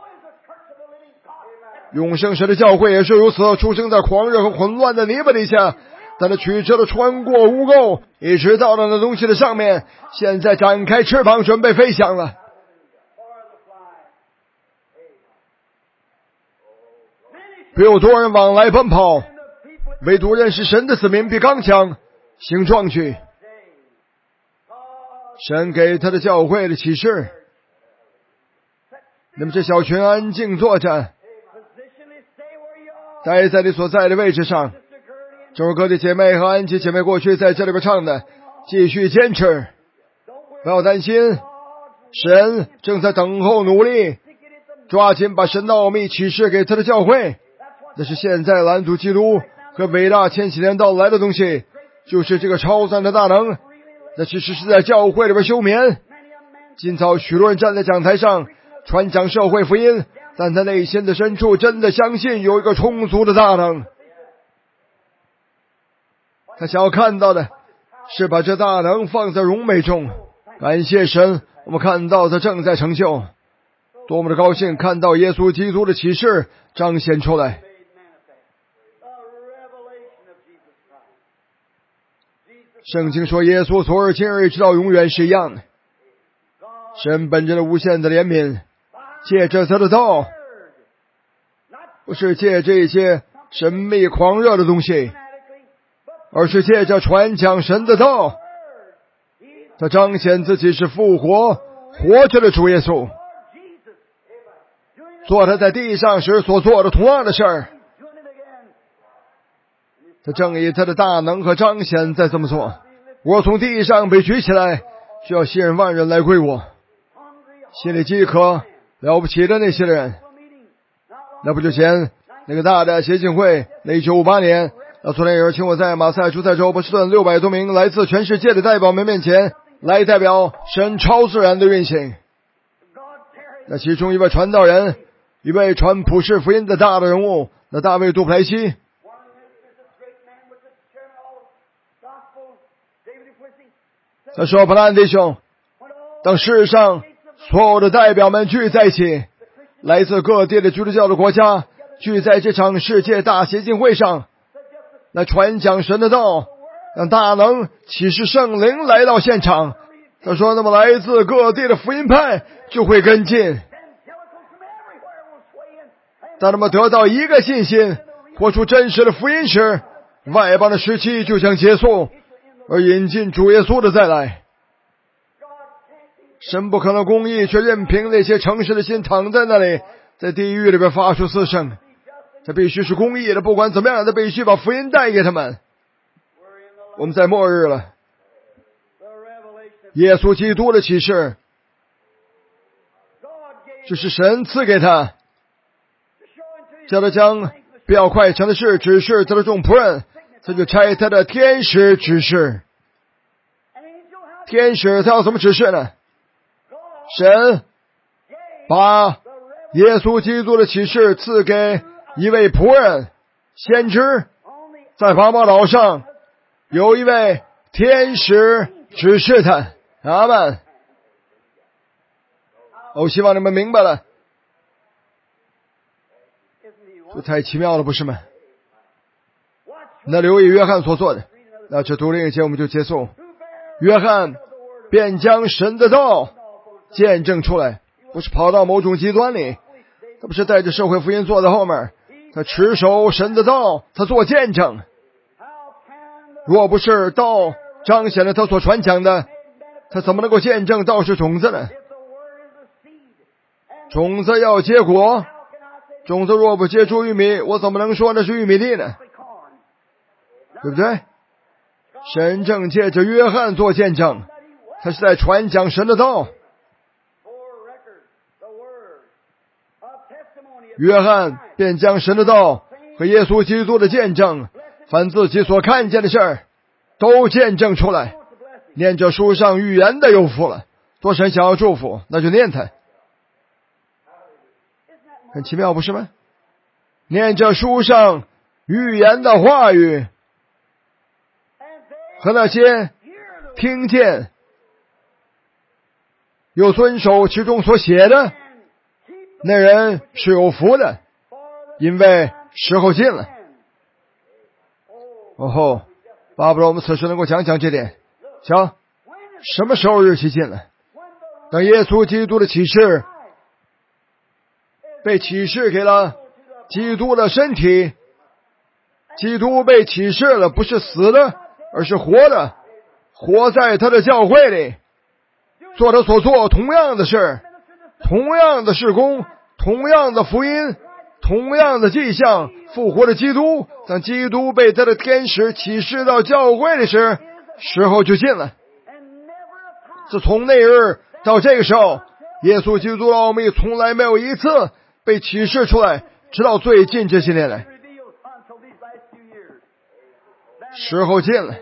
永生神的教会也是如此，出生在狂热和混乱的泥巴底下，但它曲折的穿过污垢，一直到了那东西的上面，现在展开翅膀准备飞翔了。 必有多人往来奔跑，唯独认识神的子民必刚强，行壮举。神给他的教会的启示，那么这小群安静坐着，待在你所在的位置上。这首歌的姐妹和安琪姐妹过去在这里边唱的，继续坚持，不要担心，神正在等候努力，抓紧把神的奥秘启示给他的教会。那是现在拦阻基督和伟大千禧年到来的东西，就是这个超赞的大能。那其实是在教会里边休眠。今早许多人站在讲台上传讲社会福音，但他内心的深处真的相信有一个充足的大能。他想要看到的是把这大能放在荣美中。感谢神，我们看到他正在成就，多么的高兴看到耶稣基督的启示彰显出来。圣经说耶稣昨日今日直到永远是一样的。神本着的无限的怜悯，借着他的道，不是借这些神秘狂热的东西，而是借着传讲神的道，他彰显自己是复活活着的主耶稣，做他在地上时所做的同样的事儿。他正以他的大能和彰显在这么做。我从地上被举起来，需要吸引万人来归我。心里饥渴了不起的那些人，那不久前那个大的协进会，那一九五八年，那昨天有人请我在马赛诸塞州波士顿六百多名来自全世界的代表们面前来代表神超自然的运行。那其中一位传道人，一位传普世福音的大的人物，那大卫杜普莱西，他说：布兰弟兄，当世上所有的代表们聚在一起，来自各地的基督教的国家聚在这场世界大协进会上，来传讲神的道，让大能启示圣灵来到现场。他说，那么来自各地的福音派就会跟进，当他们得到一个信心，活出真实的福音时，外邦的时期就将结束，而引进主耶稣的再来。神不可能公义，却任凭那些诚实的心躺在那里，在地狱里边发出嘶声。他必须是公义的，不管怎么样，他必须把福音带给他们。我们在末日了，耶稣基督的启示，这是神赐给他，叫他将必要快成的事指示他的众仆人，他就差他的天使指示。天使他要怎么指示呢？神把耶稣基督的启示赐给一位仆人先知，在拔摩岛上有一位天使指示他。阿们。我希望你们明白了，这太奇妙了，不是吗？那留意约翰所做的，那这读另一节我们就结束。约翰便将神的道见证出来，不是跑到某种极端里，他不是带着社会福音坐在后面，他持守神的道，他做见证。若不是道彰显了他所传讲的，他怎么能够见证道是种子呢？种子要结果，种子若不结出玉米，我怎么能说那是玉米地呢？对不对？神正借着约翰做见证，他是在传讲神的道。约翰便将神的道和耶稣基督的见证，凡自己所看见的事儿，都见证出来。念着书上预言的有福了，多神想要祝福，那就念他。很奇妙，不是吗？念着书上预言的话语，和那些听见又遵守其中所写的，那人是有福的，因为时候近了。哦吼，巴不得我们此时能够讲讲这点。瞧，什么时候日期近了？当耶稣基督的启示被启示给了基督的身体。基督被启示了，不是死的，而是活的，活在他的教会里，做他所做同样的事，同样的事工，同样的福音，同样的迹象。复活的基督，当基督被他的天使启示到教会的时，时候就近了。自从那日到这个时候，耶稣基督的奥秘从来没有一次被启示出来，直到最近这些年来，时候近了。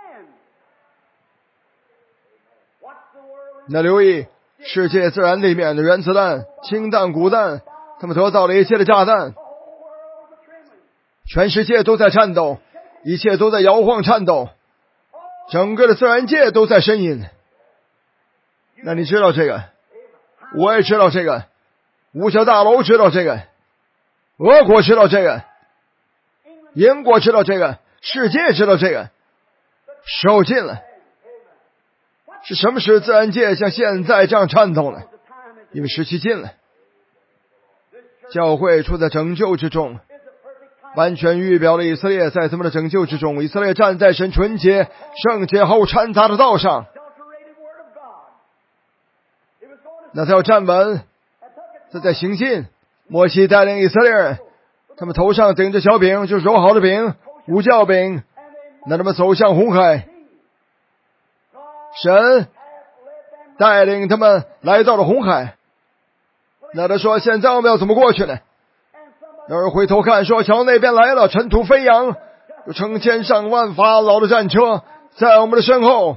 那留意世界自然里面的原子弹、氢弹、钴弹，他们得到了一切的炸弹，全世界都在颤抖，一切都在摇晃颤抖，整个的自然界都在呻吟。那你知道这个，我也知道这个，五角大楼知道这个，俄国知道这个，英国知道这个，世界知道这个，时候近了。是什么使自然界像现在这样颤抖呢？因为时期近了。教会处在拯救之中，完全预表了以色列在他们的拯救之中。以色列站在神纯洁、圣洁后掺杂的道上，那他要站稳，他在行进。摩西带领以色列人，他们头上顶着小饼，就是揉好的饼，无酵饼，那他们走向红海。神带领他们来到了红海。那他说，现在我们要怎么过去呢？有人回头看说，瞧那边来了，尘土飞扬，有成千上万法老的战车在我们的身后。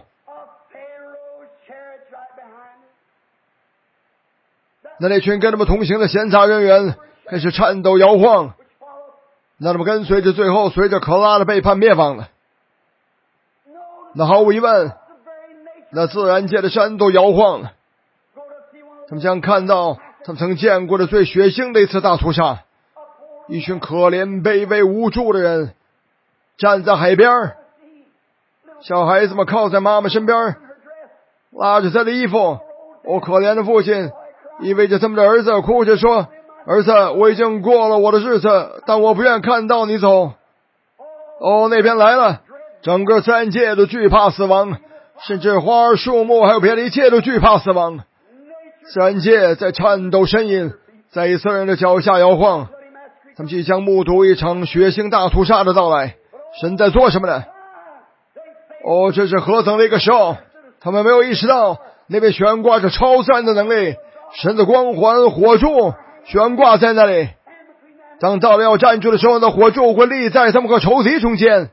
那那群跟他们同行的闲杂人员开始颤抖摇晃，那他们跟随着，最后随着可拉的背叛灭亡了。那毫无疑问，那自然界的山都摇晃了。他们将看到他们曾见过的最血腥的一次大屠杀，一群可怜卑微无助的人站在海边，小孩子们靠在妈妈身边，拉着他的衣服。哦，可怜的父亲意味着他们的儿子哭着说，儿子，我已经过了我的日子，但我不愿看到你走。哦，那边来了，整个自然界都惧怕死亡，甚至花儿树木还有别的一切都惧怕死亡。自然界在颤抖呻吟，在以色列人的脚下摇晃。他们即将目睹一场血腥大屠杀的到来。神在做什么呢？哦，这是何等的一个时候！他们没有意识到那边悬挂着超自然的能力，神的光环火柱悬挂在那里。当到了要站住的时候，那火柱会立在他们和仇敌中间。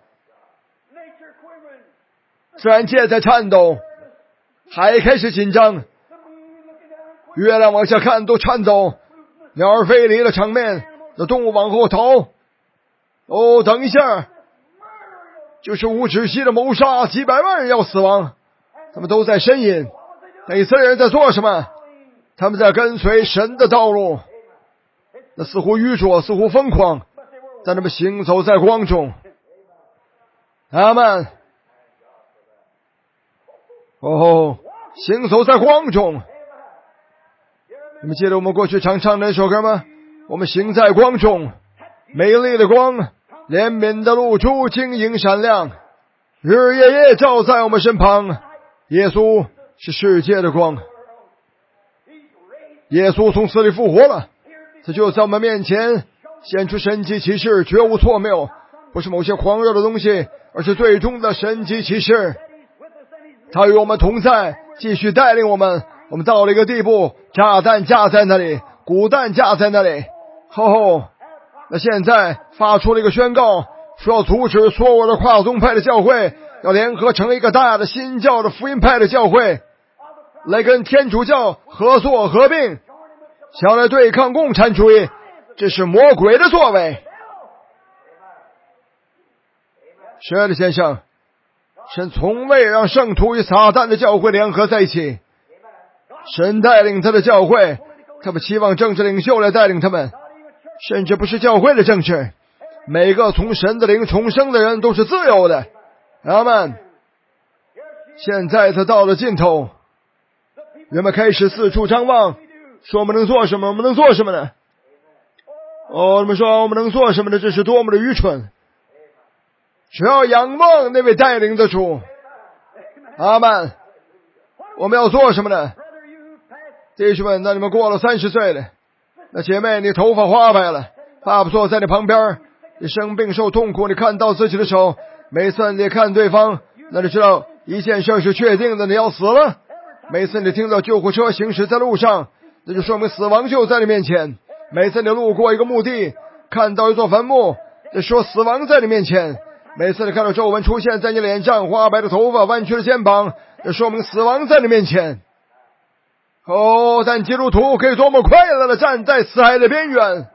自然界在颤抖，海开始紧张，月亮往下看都颤抖，鸟儿飞离了场面，那动物往后逃。哦，等一下，就是无止息的谋杀，几百万人要死亡，他们都在呻吟。那以色列人在做什么？他们在跟随神的道路，那似乎愚拙，似乎疯狂，但他们行走在光中。阿们。哦，行走在光中。你们记得我们过去常唱那首歌吗？我们行在光中，美丽的光，怜悯的露珠晶莹闪亮，日日夜夜照在我们身旁。耶稣是世界的光，耶稣从死里复活了，他就在我们面前显出神迹奇事，绝无错谬，不是某些狂热的东西，而是最终的神迹奇事。他与我们同在，继续带领我们。我们到了一个地步，炸弹架在那里，古弹架在那里。吼吼，那现在发出了一个宣告，说要阻止所有的跨宗派的教会，要联合成一个大的新教的福音派的教会，来跟天主教合作合并，想要来对抗共产主义。这是魔鬼的作为。是的，先生，神从未让圣徒与撒旦的教会联合在一起。神带领他的教会，他们期望政治领袖来带领他们，甚至不是教会的政治。每个从神的灵重生的人都是自由的。阿们。现在他到了尽头，人们开始四处张望，说我们能做什么？我们能做什么呢？ 哦，你们说我们能做什么呢？这是多么的愚蠢！只要仰望那位带领的主。阿们。我们要做什么呢？弟兄们，那你们过了三十岁了，那姐妹你头发花白了，爸爸坐在你旁边，你生病受痛苦，你看到自己的手，每次你看对方，那你知道一件事是确定的，你要死了。每次你听到救护车行驶在路上，那就说明死亡就在你面前。每次你路过一个墓地，看到一座坟墓，就说死亡在你面前。每次你看到皱纹出现在你脸上，花白的头发，弯曲的肩膀，这说明死亡在你面前。哦，但基督徒可以多么快乐地站在死海的边缘。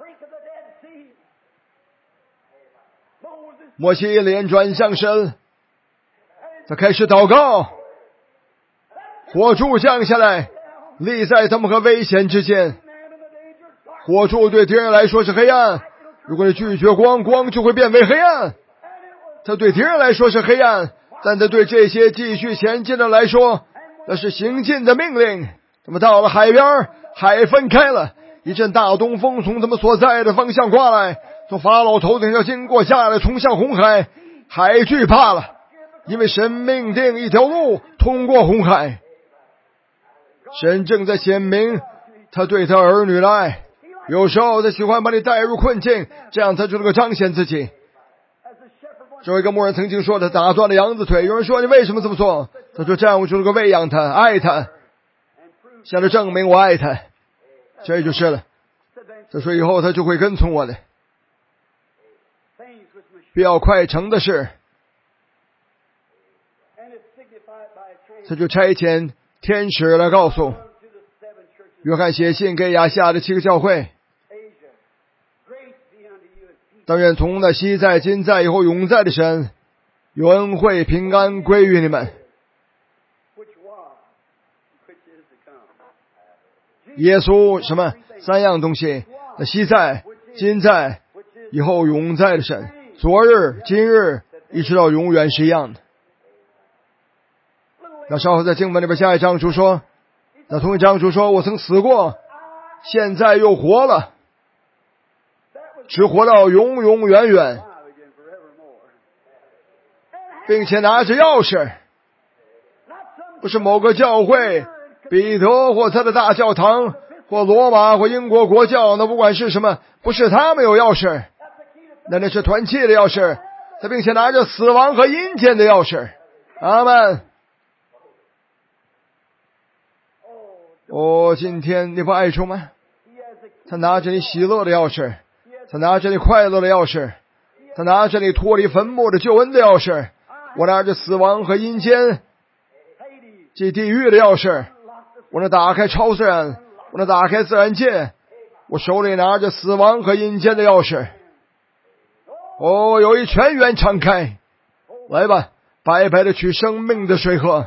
摩西脸转向神，他开始祷告，火柱降下来，立在他们和危险之间。火柱对敌人来说是黑暗，如果你拒绝光，光就会变为黑暗。它对敌人来说是黑暗，但它对这些继续前进的来说，那是行进的命令。他们到了海边，海分开了，一阵大东风从他们所在的方向刮来，从法老头顶上经过下来，冲向红海。海惧怕了，因为神命定一条路通过红海。神正在显明他对他儿女的爱，有时候他喜欢把你带入困境，这样他就能够彰显自己。这有一个牧人曾经说，他打断了羊子腿。有人说，你为什么这么做？他说，这样我就能够喂养他，爱他，向他证明我爱他。这就是了。他说以后他就会跟从我的。比较快成的事，他就差遣天使来告诉约翰，写信给亚细亚的七个教会，但愿从那昔在今在以后永在的神，有恩惠平安归于你们。耶稣什么三样东西？那昔在今在以后永在的神，昨日今日一直到永远是一样的。那稍后在经文里边下一章主说，那同一章主说，我曾死过，现在又活了，只活到永永远远，并且拿着钥匙，不是某个教会，彼得或他的大教堂，或罗马或英国国教，那不管是什么，不是他们有钥匙，那那是团契的钥匙，他并且拿着死亡和阴间的钥匙。阿们。哦，今天你不爱主吗？他拿着你喜乐的钥匙，他拿着你快乐的钥匙，他拿着你脱离坟墓的救恩的钥匙。我拿着死亡和阴间即地狱的钥匙，我能打开超自然，我能打开自然界，我手里拿着死亡和阴间的钥匙。哦，有一泉源敞开，来吧，白白的取生命的水喝。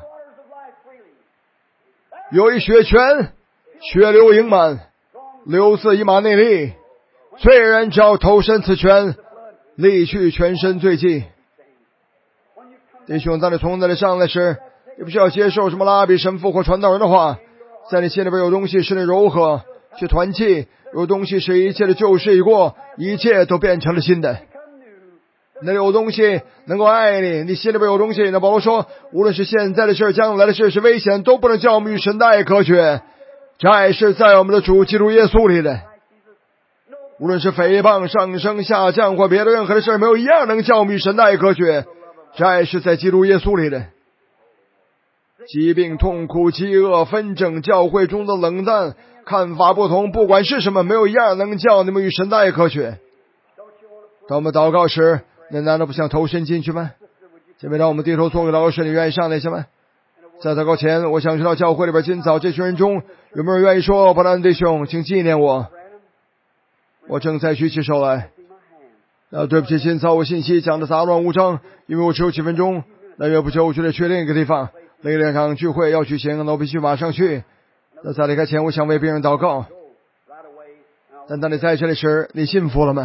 有一血泉，血流盈满，流自以马内利，罪人只要投身此泉，离去全身罪迹。弟兄，当你从那里上来时，你不需要接受什么拉比神父或传道人的话，在你心里边有东西使你柔和，去团契，有东西使一切的旧事已过，一切都变成了新的。那有东西能够爱你，你心里边有东西。那保罗说，无论是现在的事，将来的事，是危险，都不能叫我们与神的爱隔绝。这爱是在我们的主基督耶稣里的。无论是诽谤、上升、下降或别的任何的事，没有一样能叫我们与神的爱隔绝。这爱是在基督耶稣里的。疾病、痛苦、饥饿、纷争、教会中的冷淡、看法不同，不管是什么，没有一样能叫你们与神的爱隔绝。当我们祷告时，那难道不想投身进去吗？姐妹，让我们低头做个祷告，是你愿意上来一下吗？在祷告前，我想知道教会里边今早这群人中有没有人愿意说，伯兰弟兄，请纪念我，我正在举起手来。啊，对不起，今早我信息讲的杂乱无章，因为我只有几分钟。那约不久我就得去另一个地方，另一场聚会要举行，那我必须马上去。那在离开前，我想为别人祷告。但当你在这里时，你信服了吗？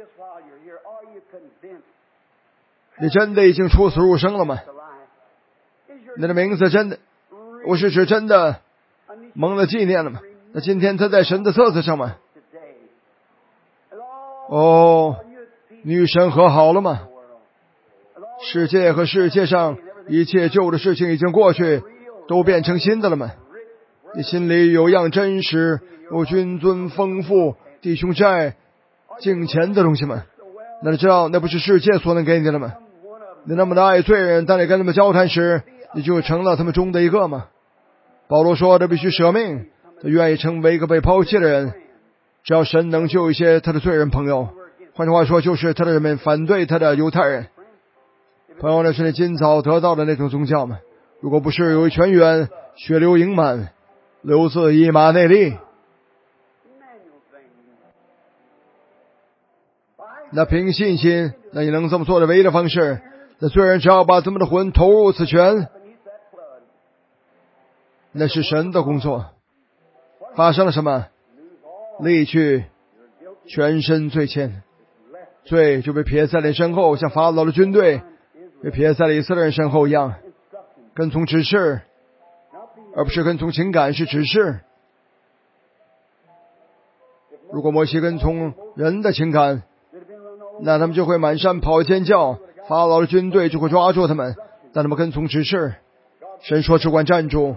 你真的已经出死入生了吗？你的名字真的，我是指真的蒙了纪念了吗？那今天他在神的册子上吗？ 哦，你与神和好了吗？世界和世界上一切旧的事情已经过去，都变成新的了吗？你心里有样真实、有君尊、丰富、弟兄债、敬虔的东西吗？那你知道那不是世界所能给你的了吗？你那么的爱罪人，当你跟他们交谈时，你就成了他们中的一个吗？保罗说，他必须舍命，他愿意成为一个被抛弃的人，只要神能救一些他的罪人朋友。换句话说，就是他的人们反对他的犹太人。朋友，那是你今早得到的那种宗教吗？如果不是，有一泉源血流盈满，流自以马内利。那凭信心，那你能这么做的唯一的方式，那罪人只要把他们的魂投入此泉，那是神的工作。发生了什么？离去全身罪愆，罪就被撇在你身后，像法老的军队被撇在了以色列人身后一样，跟从指示，而不是跟从情感，是指示。如果摩西跟从人的情感，那他们就会满山跑尖叫，法老的军队就会抓住他们。但他们跟从指示，神说只管站住，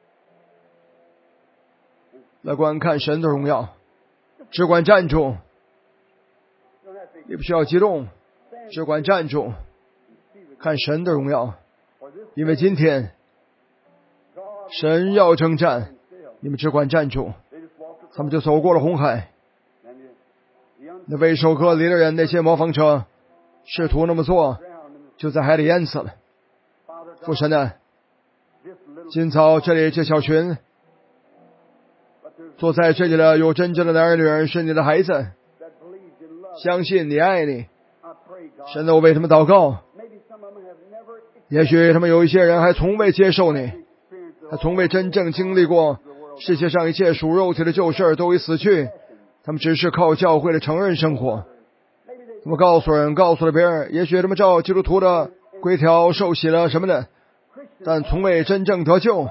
来观看神的荣耀，只管站住，你不需要激动，只管站住，看神的荣耀。因为今天神要征战，你们只管站住。他们就走过了红海，那未受割礼的人，那些模仿者试图那么做，就在海里淹死了。父神呢，今早这里这小群坐在这里的有真正的男人女人，是你的孩子，相信你，爱你。神呢，我为他们祷告。也许他们有一些人还从未接受你，还从未真正经历过世界上一切属肉体的旧事都已死去，他们只是靠教会的承认生活。他们告诉人，告诉了别人，也许他们照基督徒的规条受洗了什么的，但从未真正得救。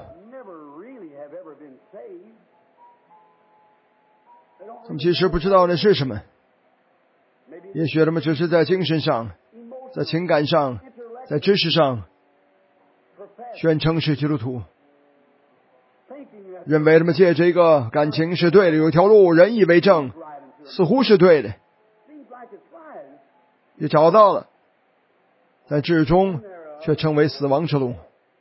他们其实不知道那是什么。也许他们只是在精神上，在情感上，在知识上宣称是基督徒，认为他们借着一个感情是对的，有一条路人以为正，似乎是对的，也找到了，但至终却成为死亡之路。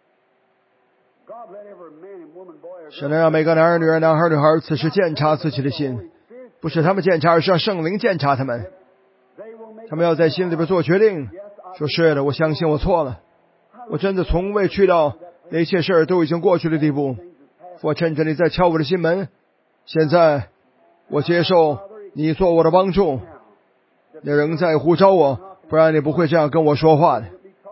神能让每个男人、女人、男孩、女孩此时检查自己的心，不是他们检查，而是让圣灵检查他们。他们要在心里边做决定，说是的，我相信我错了，我真的从未去到那些事儿都已经过去的地步。我趁着你在敲我的心门，现在我接受你做我的帮助。你仍在呼召我，不然你不会这样跟我说话的。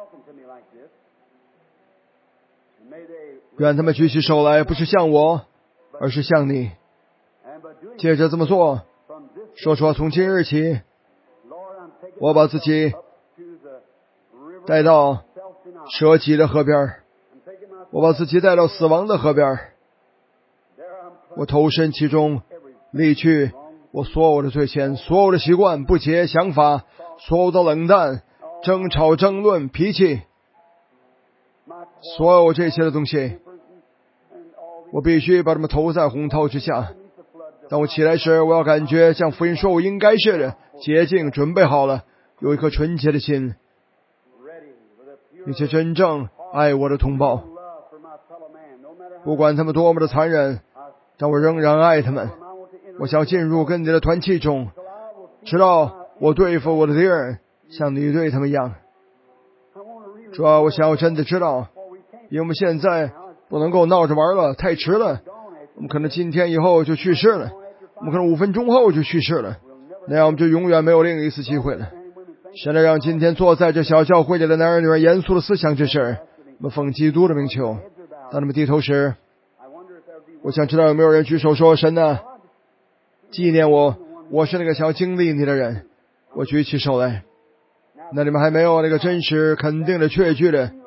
愿他们举起手来，不是向我，而是向你。接着这么做，说说从今日起，我把自己带到舍己的河边，我把自己带到死亡的河边，我投身其中，离去我所有的罪愆，所有的习惯、不洁、想法，所有的冷淡、争吵、争论、脾气，所有这些的东西，我必须把它们投在洪涛之下。当我起来时，我要感觉像福音说我应该是的，洁净，准备好了，有一颗纯洁的心，并且真正爱我的同胞，不管他们多么的残忍，但我仍然爱他们。我想进入跟你的团契中，直到我对付我的敌人，像你对他们一样。主要我想要真的知道，因为我们现在不能够闹着玩了，太迟了。我们可能今天以后就去世了，我们可能五分钟后就去世了，那样我们就永远没有另一次机会了。神来让今天坐在这小教会里的男人女人严肃的思想这事，我们奉基督的名求。当他们低头时，我想知道有没有人举手说，神啊，纪念我，我是那个想要经历你的人。我举起手来。那你们还没有那个真实肯定的确据的，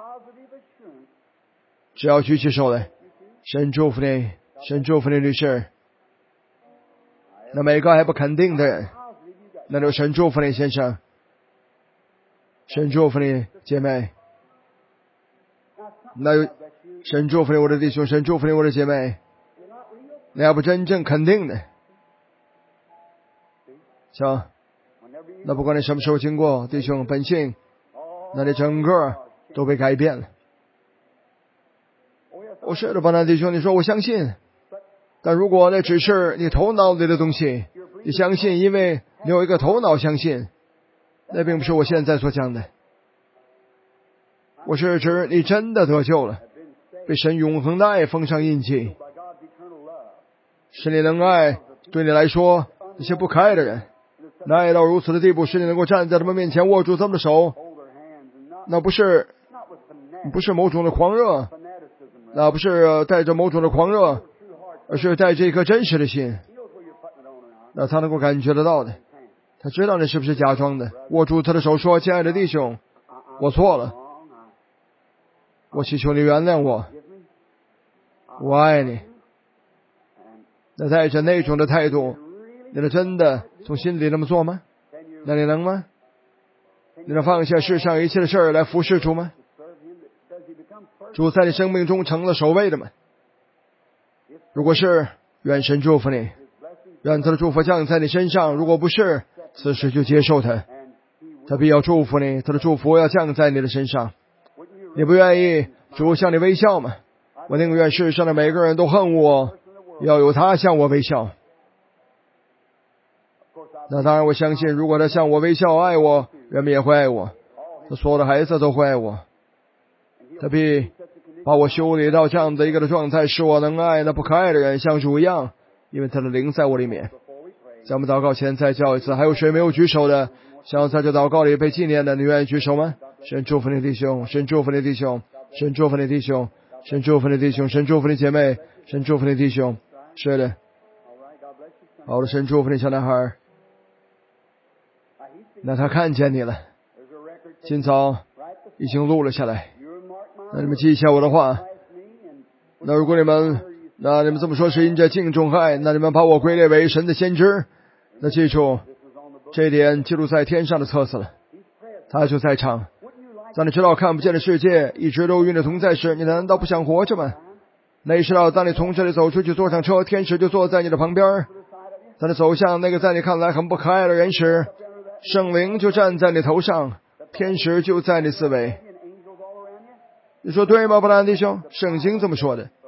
只要举起手来。神祝福你，神祝福你，女士。那每个还不肯定的人， 那就神祝福你先生，神祝福你姐妹，那就神祝福你我的弟兄，神祝福你我的姐妹，那要不真正肯定的，行，那不管你什么时候经过，弟兄本性，那你整个都被改变了。我是的吧，那弟兄，你说我相信，但如果那只是你头脑里的东西，你相信，因为你有一个头脑相信，那并不是我现在所讲的。我是指你真的得救了，被神永恒的爱封上印记，使你能爱对你来说那些不可爱的人，那爱到如此的地步，使你能够站在他们面前握住他们的手，那不是不是某种的狂热，那不是带着某种的狂热，而是带着一颗真实的心，那他能够感觉得到的，他知道你是不是假装的，握住他的手说，亲爱的弟兄，我错了，我祈求你原谅我，我爱你。那带着那种的态度，你能真的从心里那么做吗？那你能吗？你能放下世上一切的事儿来服侍主吗？主在你生命中成了首位的吗？如果是，愿神祝福你，愿他的祝福降在你身上，如果不是，此时就接受他，他必要祝福你，他的祝福要降在你的身上。你不愿意主向你微笑吗？我宁愿世上的每个人都恨我，要有他向我微笑。那当然我相信，如果他向我微笑爱我，人们也会爱我，他所有的孩子都会爱我，他必把我修理到这样的一个的状态，使我能爱那不可爱的人，像主一样，因为他的灵在我里面。在我们祷告前再叫一次，还有谁没有举手的，想要在这祷告里被纪念的，你愿意举手吗？神祝福你弟兄，神祝福你弟兄，神祝福你弟兄，神祝福你弟兄，神祝福你姐妹，神祝福你弟兄。是的，好的，神祝福你小男孩。那他看见你了，今早已经录了下来，那你们记一下我的话。那如果你们那你们这么说是因着敬重和爱，那你们把我归类为神的先知，那记住这一点记录在天上的册子了，他就在场。当你知道看不见的世界一直都与你同在时，你难道不想活着吗？那意识到当你从这里走出去，坐上车，天使就坐在你的旁边，当你走向那个在你看来很不可爱的人时，圣灵就站在你头上，天使就在你四围。你说对吗，布兰弟兄？圣经这么说的。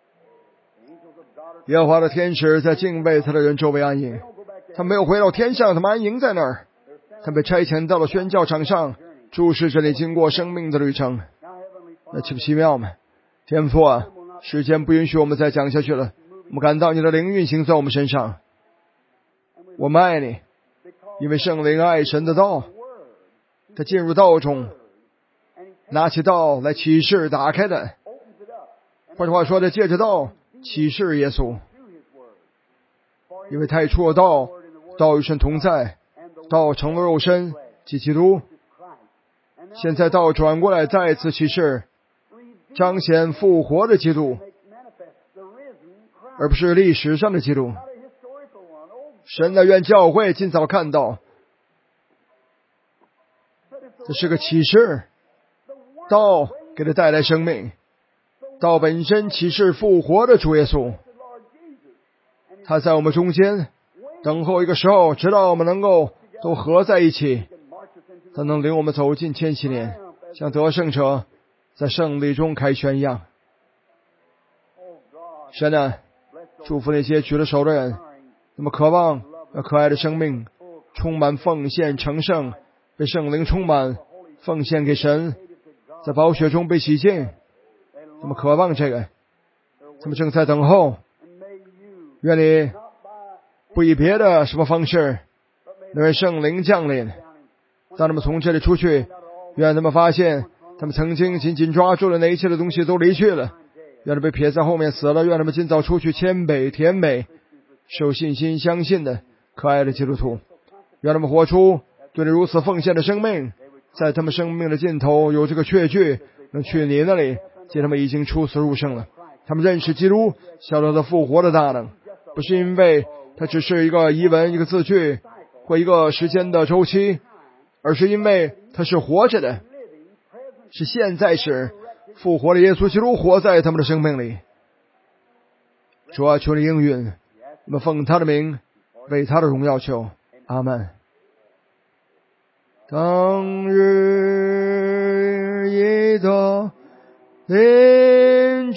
耶和华的天使在敬畏他的人周围安营，他没有回到天上，他们安营在那儿，他被差遣到了宣教场上，注视着你经过生命的旅程。那奇不奇妙吗？天父啊，时间不允许我们再讲下去了，我们感到你的灵运行在我们身上，我们爱你，因为圣灵爱神的道，他进入道中，拿起道来启示打开的。换句话说，他借着道启示耶稣，因为太初的道，道与神同在，道成了肉身，即基督。现在道转过来再次启示，彰显复活的基督，而不是历史上的基督。神的愿教会尽早看到，这是个启示，道给他带来生命，道本身启示复活的主耶稣，他在我们中间等候一个时候，直到我们能够都合在一起，他能领我们走进千禧年，像得胜者在胜利中凯旋一样。神啊，祝福那些举了手的人，那么渴望那可爱的生命，充满奉献成圣，被圣灵充满，奉献给神，在宝血中被洗净，那么渴望这个，他们正在等候。愿你不以别的什么方式，能让圣灵降临，当他们从这里出去，愿他们发现他们曾经紧紧抓住的那一切的东西都离去了，愿他们被撇在后面死了，愿他们今早出去谦卑甜美，是有信心相信的可爱的基督徒，愿他们活出对你如此奉献的生命，在他们生命的尽头有这个确据，能去你那里，即他们已经出死入生了。他们认识基督，晓得他复活的大能，不是因为他只是一个遗文一个字句， 或一个时间的周期，而是因为他是活着的，是现在时复活的耶稣基督活在他们的生命里。主啊，求你应允，我们奉他的名，为他的荣耀求，阿们。当日一到，林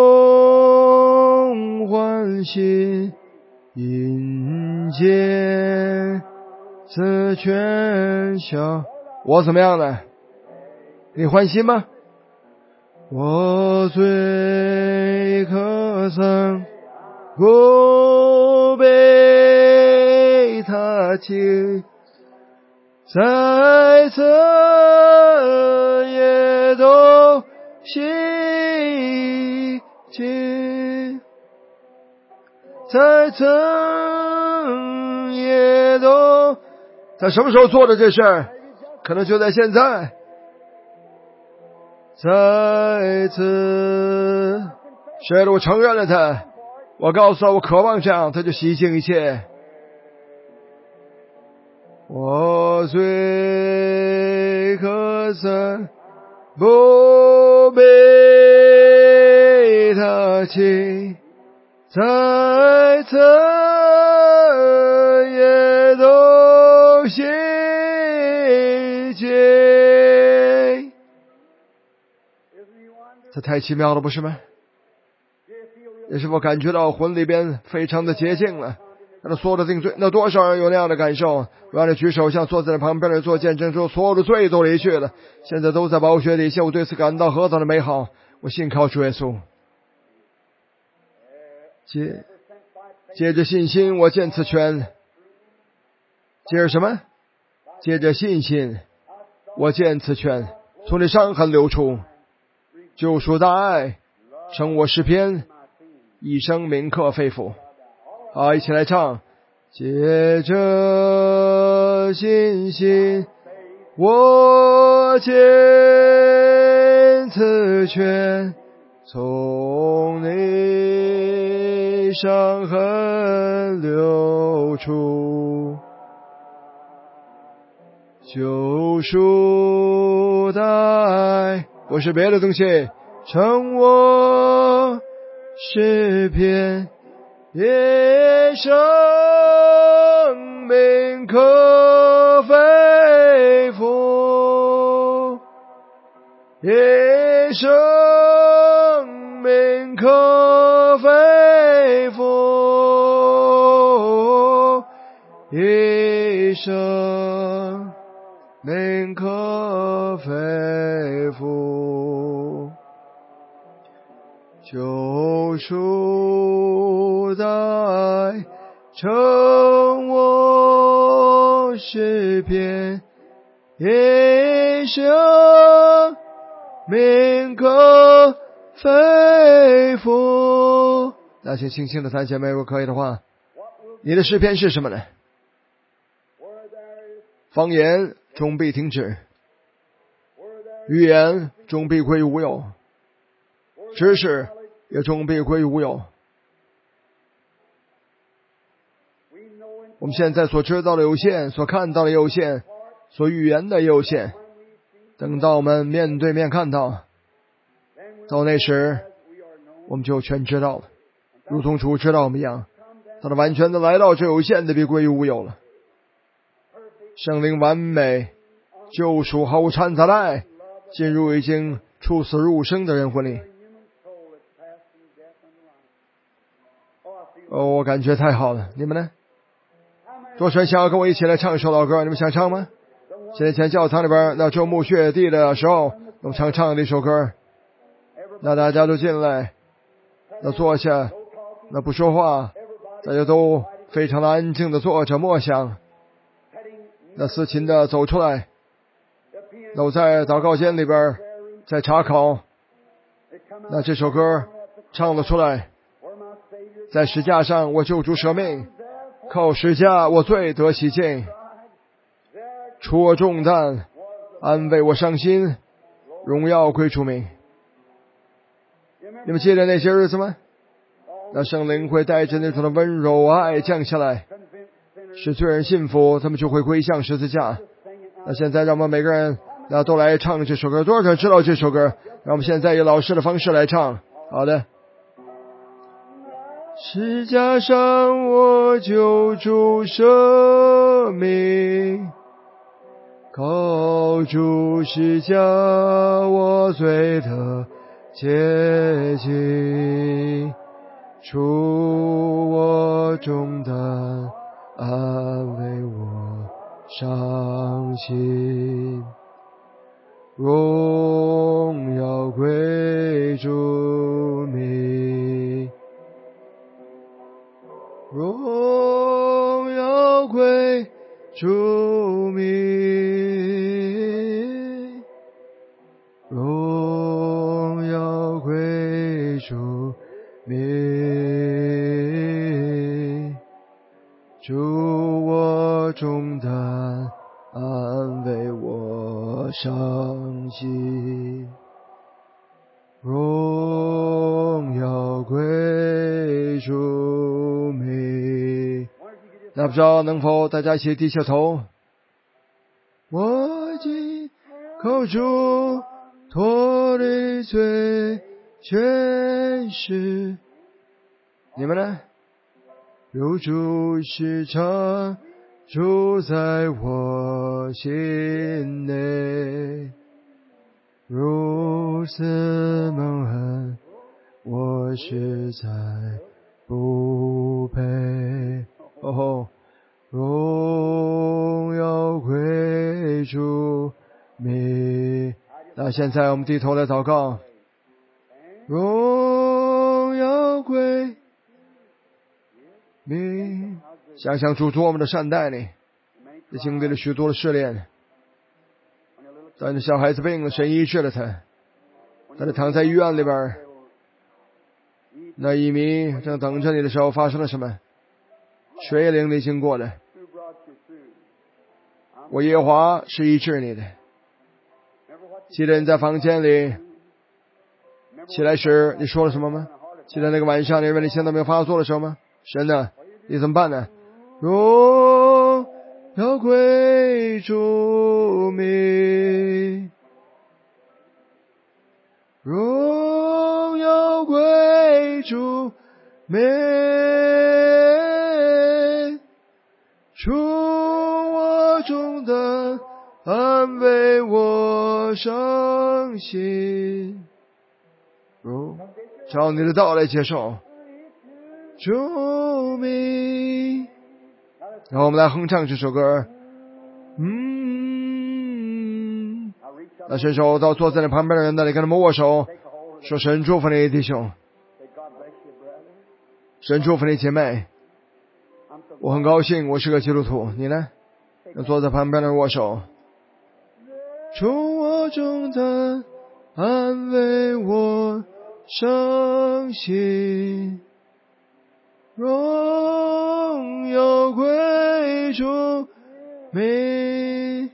中欢喜，迎接此全效。我怎么样呢？你欢喜吗？我最可曾不被他听，在此也都希奇，在此也都，他什么时候做的这事儿？可能就在现在。在此，谁的我承认了他，我告诉他我渴望这样，他就洗净一切。我最可曾不被他弃，在此也都希奇。这太奇妙了，不是吗？也是否感觉到魂里边非常的洁净了，让他所有的定罪。那多少人有那样的感受？让你举手向坐在旁边的人做见证，说所有的罪都离去了，现在都在宝血底下。我对此感到何等的美好！我信靠主耶稣。借借着信心，我见此权。借着什么？借着信心，我见此权，从你伤痕流出。救赎大爱，成我诗篇，一生铭刻肺腑。好，一起来唱。借着信心，我见此权，从你伤痕流出。救赎大爱，不是别的东西，成我诗篇，一生铭刻肺腑，一生铭刻肺腑，一生铭刻肺腑。救赎大爱，成我诗篇，一生铭刻肺腑。那请轻轻的弹姐妹，如果可以的话，你的诗篇是什么呢？方言终必停止，语言终必归于无有，知识也终必归于无有。我们现在所知道的有限，所看到的有限，所预言的有限。等到我们面对面看到，到那时我们就全知道了，如同主知道我们一样。他的完全的来到，这有限的必归于无有了。圣灵完美救赎毫无掺杂的爱，进入已经处死入生的人魂里。哦，我感觉太好了，你们呢？多少人想要跟我一起来唱一首老歌？你们想唱吗？现在前教堂里边那周牧血地的时候，我们常唱的一首歌。那大家都进来，那坐下，那不说话，大家都非常的安静的坐着默想。那思琴的走出来，那我在祷告间里边在查考，那这首歌唱了出来。在石架上我救主舍命，靠石架我罪得洗净，除我重担，安慰我伤心，荣耀归主名。你们记得那些日子吗？那圣灵会带着那种的温柔爱降下来， 使罪人信服，他们就会归向十字架。那现在让我们每个人那都来唱这首歌，多少人知道这首歌？让我们现在以老师的方式来唱。好的。十字架上我救主舍命，靠主十字架我罪得洁净，除我重担，安慰我伤心，荣耀归主名，荣耀归主名，荣耀归主名，主我重担，安慰我伤心，荣耀归主名。那不知道能否大家一起低下头？我今靠主脱离罪权势，你们呢？有主时常住在我心内，如此蒙恩，我实在不配。哦，荣耀归主名。那现在我们低头来祷告，荣耀归名。想想主多么的善待你，也经历了许多的试炼。当你小孩子病了，神医治了他，当你躺在医院里边，那一迷正等着你的时候，发生了什么？血液灵里经过的，我耶和华是医治你的。记得你在房间里起来时你说了什么吗？记得那个晚上你认为你现在没有发作的时候吗？神呢，你怎么办呢？荣耀归主名，荣耀归主名，除我重担，安慰我伤心。哦，照你的道来接受主名。然后我们来哼唱这首歌。嗯，那伸手到坐在你旁边的人那里，跟他们握手，说神祝福你弟兄，神祝福你姐妹。我很高兴我是个基督徒，你呢？要坐在旁边的握手。除我重担，安慰我伤心，荣耀归主名。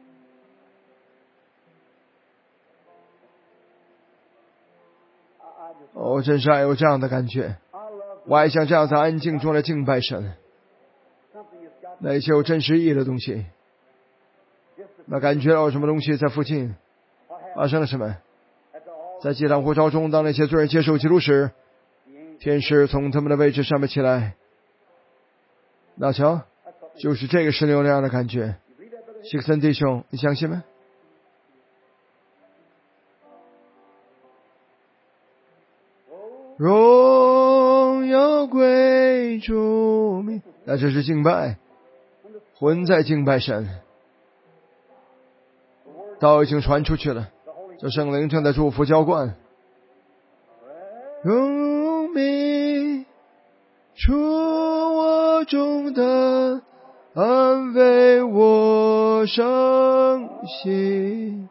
哦，真是爱有这样的感觉，我还想这样在安静中来敬拜神。那一切有真实意义的东西，那感觉到有什么东西在附近发生了什么？在祭坛呼召中，当那些罪人接受基督时，天使从他们的位置上面起来。那瞧，就是这个石榴那样的感觉。希克森弟兄，你相信吗？荣耀归主名，那这是敬拜，魂在敬拜神。道已经传出去了，这圣灵正在祝福浇灌。荣名，除我重担，安慰我伤心，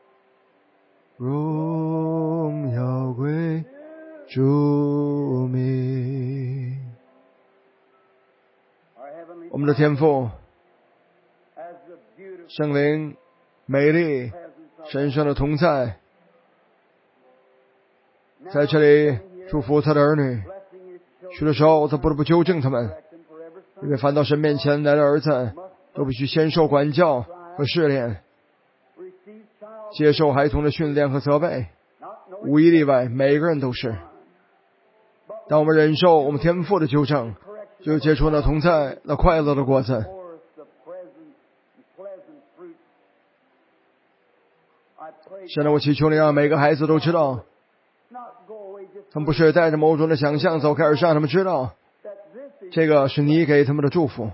荣耀归主名。我们的天父，圣灵美丽神圣的同在，在这里祝福他的儿女，去的时候他不得不纠正他们， 因为凡到神面前来的儿子，都必须先受管教和试炼，接受孩童的训练和责备，无一例外，每个人都是。当我们忍受我们天父的纠正，就结出那同在那快乐的果子。现在我祈求你，让每个孩子都知道，他们不是带着某种的想象走开，而是让他们知道，这个是你给他们的祝福。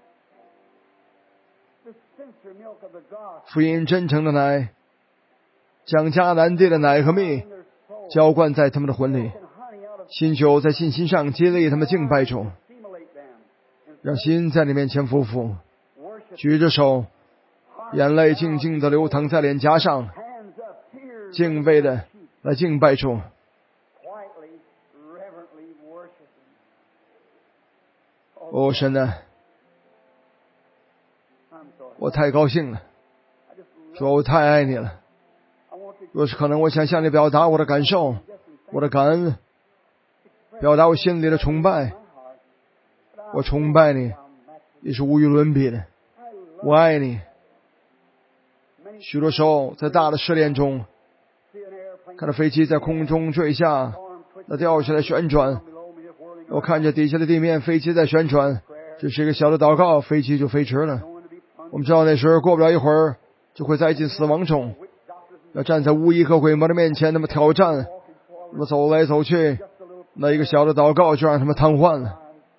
福音真诚的奶，将迦南地的奶和蜜浇灌在他们的魂里，新酒在信心上激励他们敬拜主，让心在你面前匍匐，举着手，眼泪静静地流淌在脸颊上，敬畏的来敬拜主。哦，神啊，我太高兴了，主，我太爱你了。若是可能，我想向你表达我的感受，我的感恩，表达我心里的崇拜。我崇拜你，你是无与伦比的，我爱你。许多时候在大的试炼中，看到飞机在空中坠下，那掉下来旋转，我看着底下的地面，飞机在旋转，这是一个小的祷告，飞机就飞直了。我们知道那时候过不了一会儿就会栽进死亡中，要站在巫医和鬼魔的面前，那么挑战，那么走来走去，那一个小的祷告就让他们瘫痪了。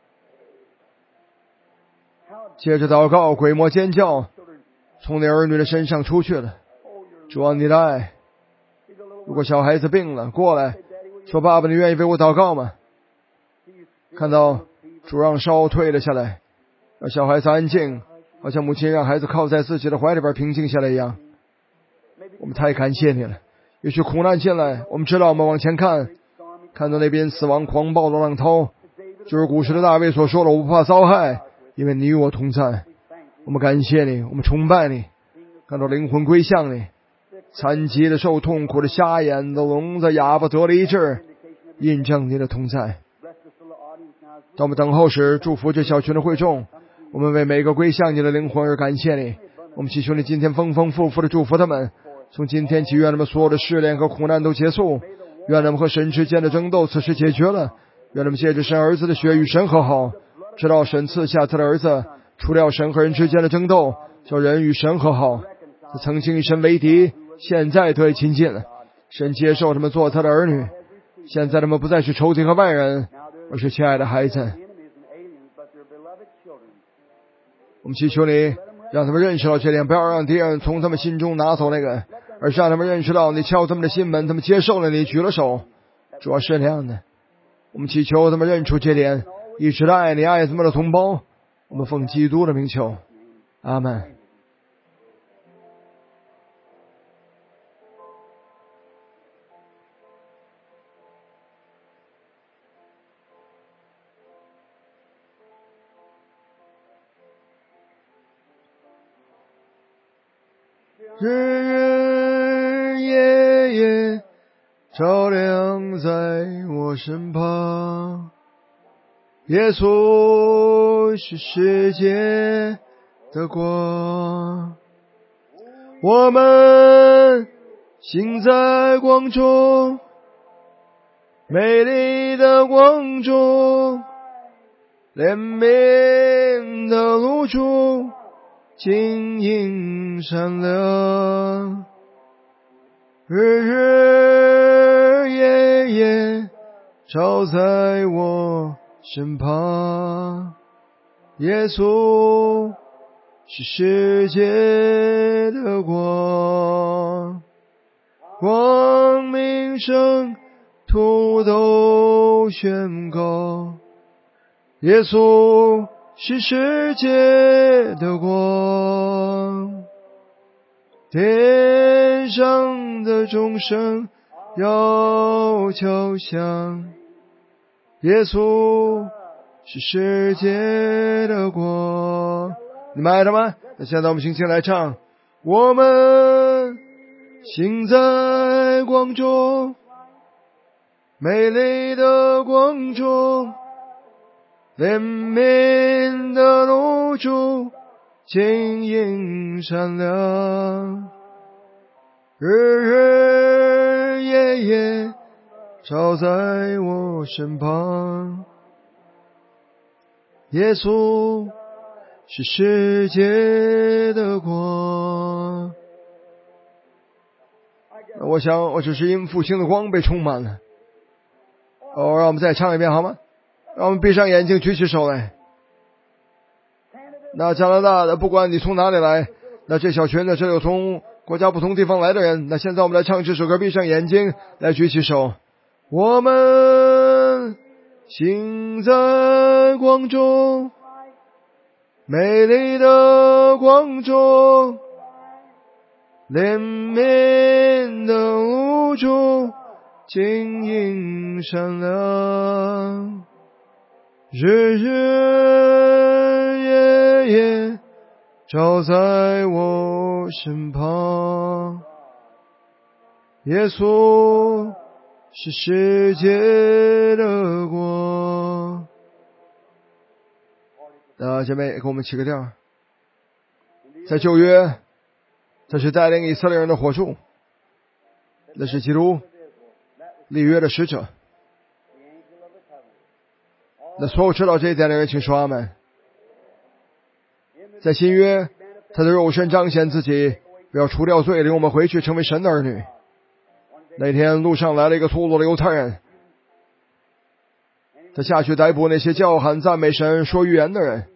接着祷告，鬼魔尖叫从你儿女的身上出去了。主啊，你的爱，如果小孩子病了，过来说，爸爸，你愿意为我祷告吗？看到主让烧退了下来，让小孩子安静，好像母亲让孩子靠在自己的怀里边平静下来一样。我们太感谢你了。也许苦难进来，我们知道我们往前看，看到那边死亡狂暴的浪涛，就是古时的大卫所说的，我不怕遭害，因为你与我同在。我们感谢你，我们崇拜你，看到灵魂归向你，残疾的、受痛苦的、瞎眼的、聋的、哑巴得了医治，印证你的同在。当我们等候时，祝福这小群的会众，我们为每个归向你的灵魂而感谢你。我们祈求你今天丰丰富富的祝福他们，从今天起，愿他们所有的试炼和苦难都结束，愿他们和神之间的争斗此时解决了，愿他们借着神儿子的血与神和好，直到神赐下他的儿子，除掉神和人之间的争斗，叫人与神和好。他曾经与神为敌，现在得以亲近了，神接受他们做他的儿女，现在他们不再是仇敌和外人，而是亲爱的孩子。我们祈求你让他们认识到这点，不要让敌人从他们心中拿走那个，而是让他们认识到你敲他们的心门，他们接受了你，举了手。主要是那样的，我们祈求他们认出这点，一直的爱你，爱他们的同胞。我们奉基督的名求，阿们。日日夜夜照亮在我身旁，耶稣是世界的光，我们行在光中，美丽的光中，怜悯的路中，晶莹闪亮，日日夜夜照在我身旁，耶稣是世界的光，光明圣徒都宣告，耶稣是世界的光，天上的钟声要敲响，耶稣是世界的光。你们爱他吗？那现在我们轻轻来唱，我们行在光中，美丽的光中， 怜悯的露珠晶莹闪亮，日日夜夜照在我身旁。耶稣是世界的光。我想我只是因复兴的光被充满了。哦，让我们再唱一遍好吗？让我们闭上眼睛，举起手来。那加拿大的，不管你从哪里来，那这小群的，这有从国家不同地方来的人，那现在我们来唱这首歌，闭上眼睛，来举起手。我们行在光中，美丽的光中，怜悯的露珠晶莹闪亮，日日夜夜照在我身旁。耶稣是世界的光。啊，姐妹，给我们起个调。在旧约，这是带领以色列人的火柱，那是基督立约的使者。那所有知道这一点的人，请说阿们。在新约，他的肉身彰显自己，要除掉罪，领我们回去成为神的儿女。那天路上来了一个粗鲁的犹太人，他下去逮捕那些叫喊赞美神说预言的人。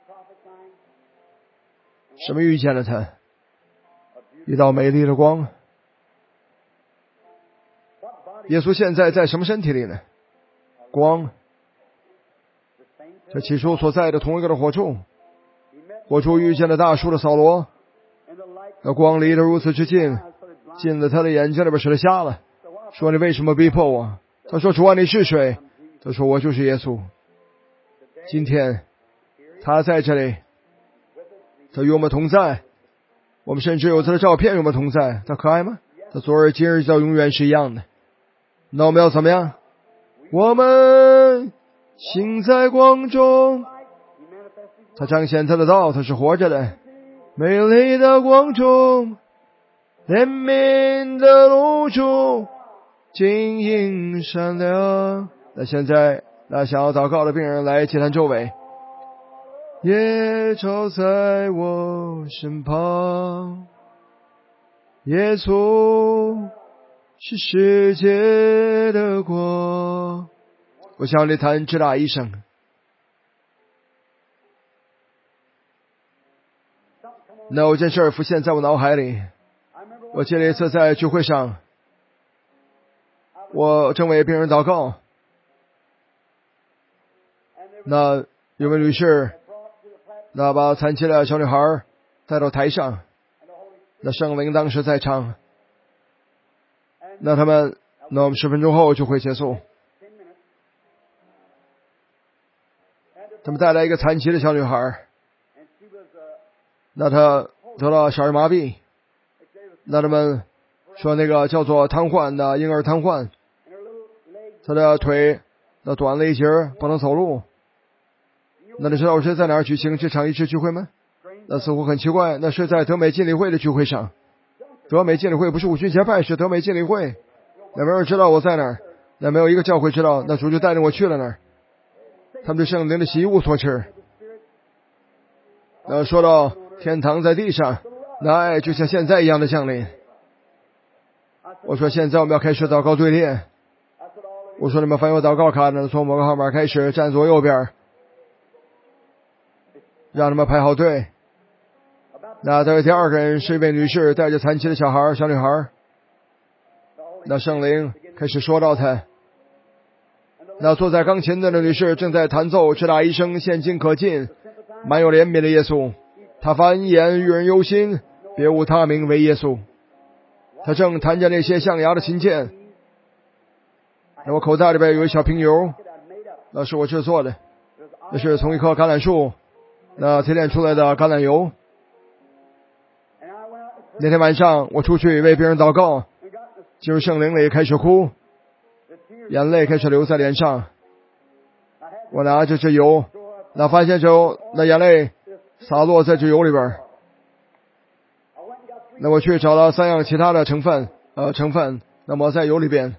什么遇见了他？一道美丽的光。耶稣现在在什么身体里呢？光。这起初所在的同一个的火柱，火柱遇见了大树的扫罗，那光离得如此之近，进了他的眼睛里边，使他瞎了。说你为什么逼迫我？他说主啊，你是谁？他说我就是耶稣。今天他在这里，他与我们同在，我们甚至有他的照片与我们同在。他可爱吗？他昨日今日到永远是一样的。那我们要怎么样？我们行在光中，他彰显他的道，他是活着的。美丽的光中，怜悯的露珠晶莹闪亮。那现在，那想要祷告的病人来祭坛周围。夜照在我身旁，耶稣是世界的光。我向你谈直打一声。那有件事浮现在我脑海里。我记得一次在聚会上，我正为病人祷告，那有位女士，那把残疾的小女孩带到台上，那圣灵当时在场，那他们，那我们十分钟后就会结束。他们带来一个残疾的小女孩，那她得了小儿麻痹，那他们说那个叫做瘫痪的婴儿瘫痪，她的腿那短了一截，不能走路。那你知道是在哪儿举行这场医治聚会吗？那似乎很奇怪，那是在德美浸礼会的聚会上。德美浸礼会不是五旬节派，是德美浸礼会。那没有人知道我在哪儿，那没有一个教会知道，那主就带领我去了那儿。他们对圣灵的洗一无所知。那说到天堂在地上，那爱就像现在一样的降临。我说现在我们要开始祷告队列。我说你们翻有祷告卡呢，从某个号码开始站左右边，让他们排好队。那这第二个人是一位女士，带着残疾的小孩小女孩。那圣灵开始说到她。那坐在钢琴的那女士正在弹奏直打一声现今可近满有怜悯的耶稣。她翻言与人忧心，别无他名为耶稣。她正弹着那些象牙的琴键。那我口袋里边有一小瓶油，那是我制作的，那是从一棵橄榄树那提炼出来的橄榄油。那天晚上我出去为别人祷告，进入圣灵里开始哭，眼泪开始流在脸上。 我拿着这油，那发现之后，那眼泪洒落在这油里边。那我去找了三样其他的成分，呃，成分，那么在油里边。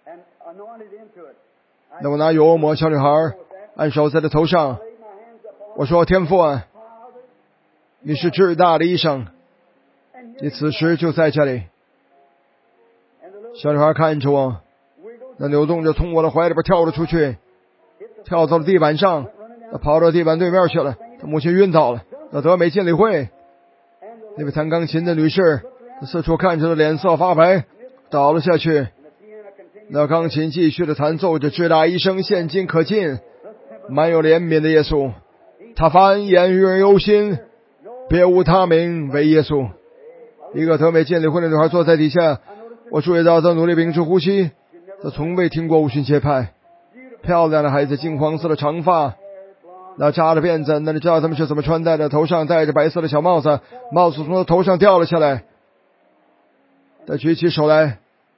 那我拿油抹小女孩，按手在她头上。我说：天父啊，你是至大的医生，你此时就在这里。小女孩看着我，那扭动着从我的怀里边跳了出去，跳到了地板上，她跑到地板对面去了。她母亲晕倒了。那德美监理会那位弹钢琴的女士，四处看着的脸色发白，倒了下去。那钢琴继续的弹奏着至大医生现今可敬满有怜悯的耶稣，他凡言与人忧心，别无他名为耶稣。一个德美监理会的女孩坐在底下，我注意到她努力屏住呼吸。她从未听过五旬节派。漂亮的孩子，金黄色的长发，那扎着辫子，那你知道他们是怎么穿戴的？头上戴着白色的小帽子，帽子从他头上掉了下来。他举起手来，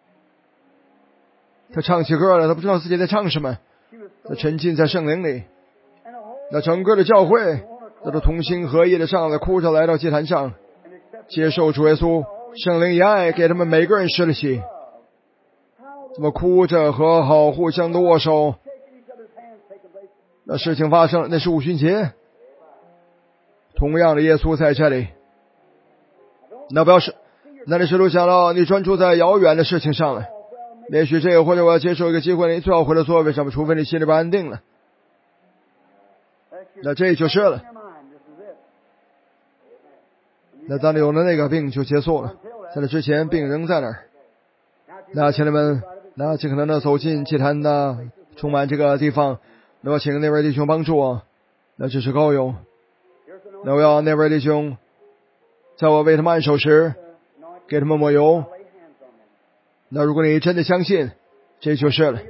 他唱起歌了，他不知道自己在唱什么，他沉浸在圣灵里。那整个的教会他都同心合意的上来，哭着来到祭坛上，接受主耶稣，圣灵以爱给他们每个人施了洗。怎么哭着和好，互相的握手。那事情发生，那是五旬节。同样的耶稣在这里。那不要是那里使徒想到你专注在遥远的事情上了，也许这个或者我要接受一个机会，你最好回到座位上，除非你心里边安定了。那这就是了。那当你有了那个病就结束了，在那之前病仍在那儿。那亲人们，那尽可能的走进祭坛的充满这个地方。那我请那位弟兄帮助我，那这是高友。那我要那位弟兄在我为他们按手时给他们抹油。那如果你真的相信，这就是了，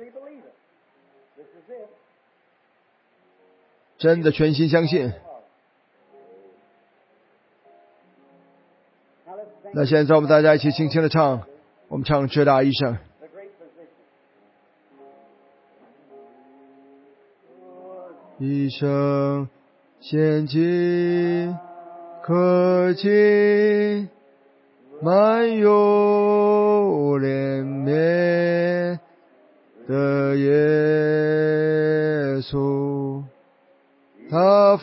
真的全心相信。那现在我们大家一起轻轻的唱，我们唱至大医生。医生现今可敬满有怜悯的耶稣，他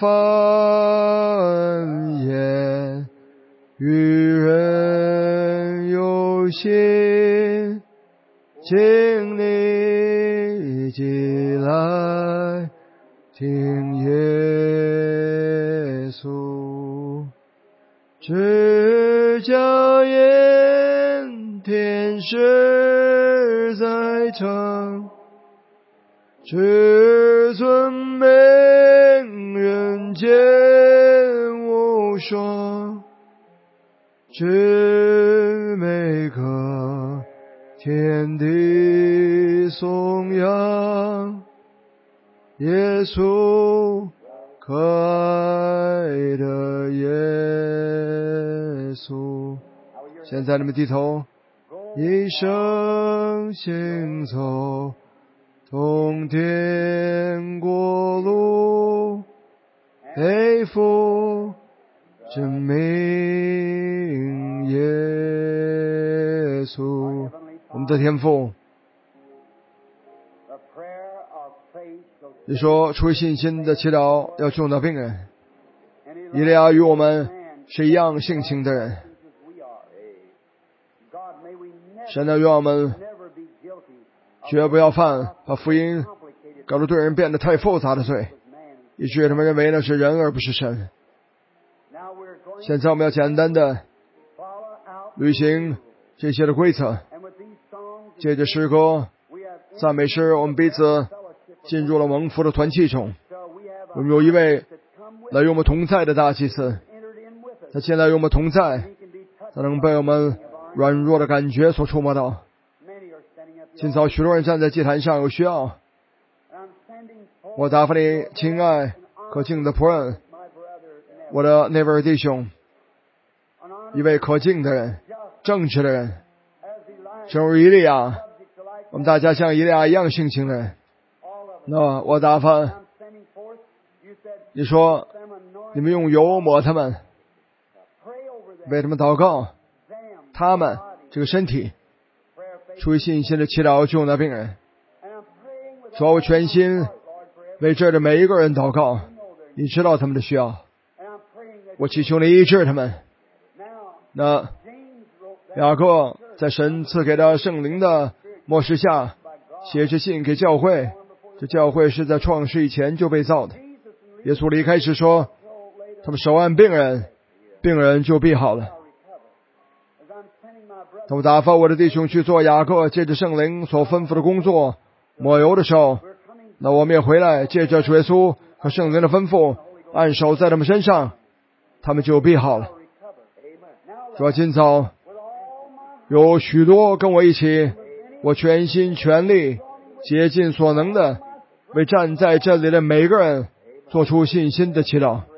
凡言与人有心，请你寄来听耶稣，只叫言天使在唱，只尊美人间无双，只每个天地颂扬耶稣，可爱的耶稣。现在你们低头，一生行走通天国路，背负真名耶稣。我们的天父，你说出于信心的祈祷要救那病人。以利亚与我们是一样性情的人。神啊，愿我们绝不要犯把福音搞得对人变得太复杂的罪，以致他们认为那是人而不是神。现在我们要简单的履行这些的规则，借着诗歌赞美诗，我们彼此进入了蒙福的团契中。我们有一位来与我们同在的大祭司，他现在与我们同在，他能被我们软弱的感觉所触摸到。今早许多人站在祭坛上有需要，我打发你亲爱可敬的仆人，我的那位弟兄，一位可敬的人，正直的人，正如以利亚，我们大家像以利亚一样性情的人。那我打发你说你们用油抹他们，为他们祷告，他们这个身体出于信心的祈祷救那病人。说我全心为这的每一个人祷告，你知道他们的需要，我祈求你医治他们。那雅各在神赐给他圣灵的默示下写着信给教会，这教会是在创世以前就被造的。耶稣离开时说，他们手按病人，病人就必好了。他们打发我的弟兄去做雅各借着圣灵所吩咐的工作，抹油的时候，那我们也回来借着主耶稣和圣灵的吩咐按手在他们身上，他们就必好了。说今早有许多跟我一起，我全心全力竭尽所能的为站在这里的每个人做出信心的祈祷，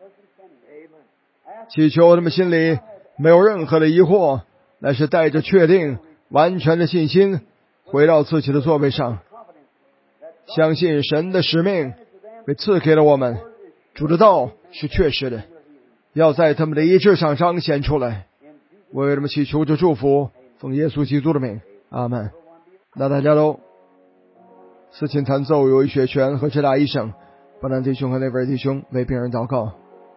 祈求他们心里没有任何的疑惑，乃是带着确定完全的信心回到自己的座位上，相信神的使命被赐给了我们，主的道是确实的，要在他们的医治上彰显出来。我为他们祈求着祝福，奉耶稣基督的名，阿们。那大家都司琴弹奏有一血泉和直达医生，巴南弟兄和那位弟兄为病人祷告。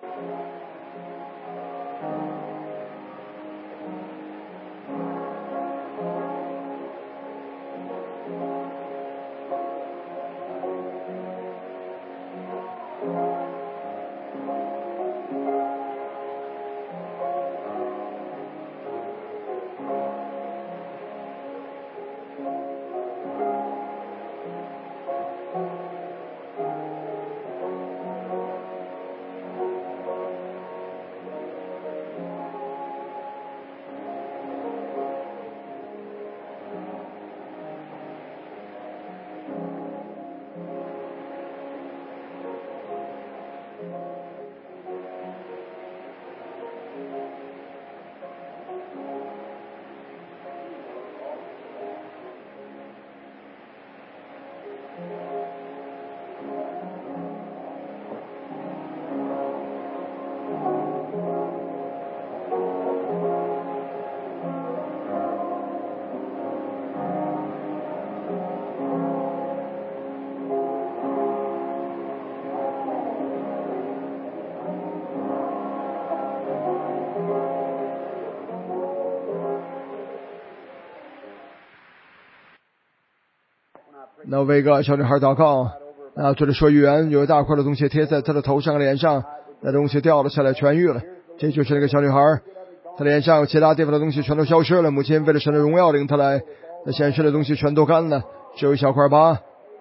那为一个小女孩祷告，那这里说预言有一大块的东西贴在她的头上脸上，那东西掉了下来痊愈了，这就是那个小女孩，她脸上有其他地方的东西全都消失了，母亲为了神的荣耀领她来，那显示的东西全都干了，只有一小块疤。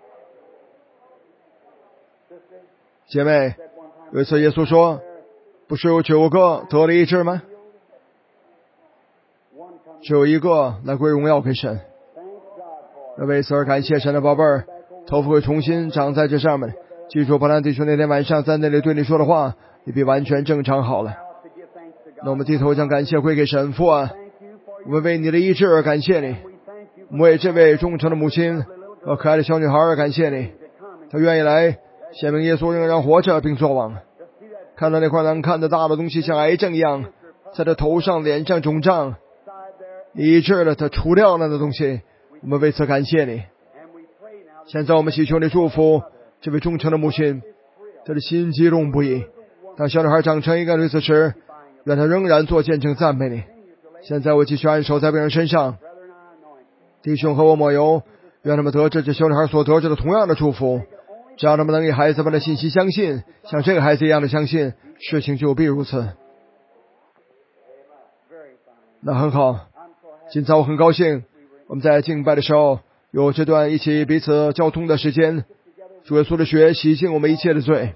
姐妹，有一次耶稣说，不是有九个得了医治吗？只有一个来归荣耀给神。那为此而感谢神的宝贝儿，头发会重新长在这上面。记住巴兰弟兄那天晚上在那里对你说的话，你必完全正常好了。那我们低头将感谢归给神父啊，我们为你的医治而感谢你，我们为这位忠诚的母亲和可爱的小女孩而感谢你，她愿意来显明耶稣仍然活着并作王。看到那块难看的大的东西像癌症一样在她头上脸上肿胀，你医治了她，除掉了那东西，我们为此感谢你。现在我们祈求你祝福这位忠诚的母亲，她的心激动不已。当小女孩长成一个女子时，愿她仍然做见证赞美你。现在我继续按手在病人身上，弟兄和我抹油，愿他们得着这小女孩所得着的同样的祝福。只要他们能以孩子们的信息相信，像这个孩子一样的相信，事情就必如此。那很好，今早我很高兴我们在敬拜的时候有这段一起彼此交通的时间，主耶稣的血洗净我们一切的罪。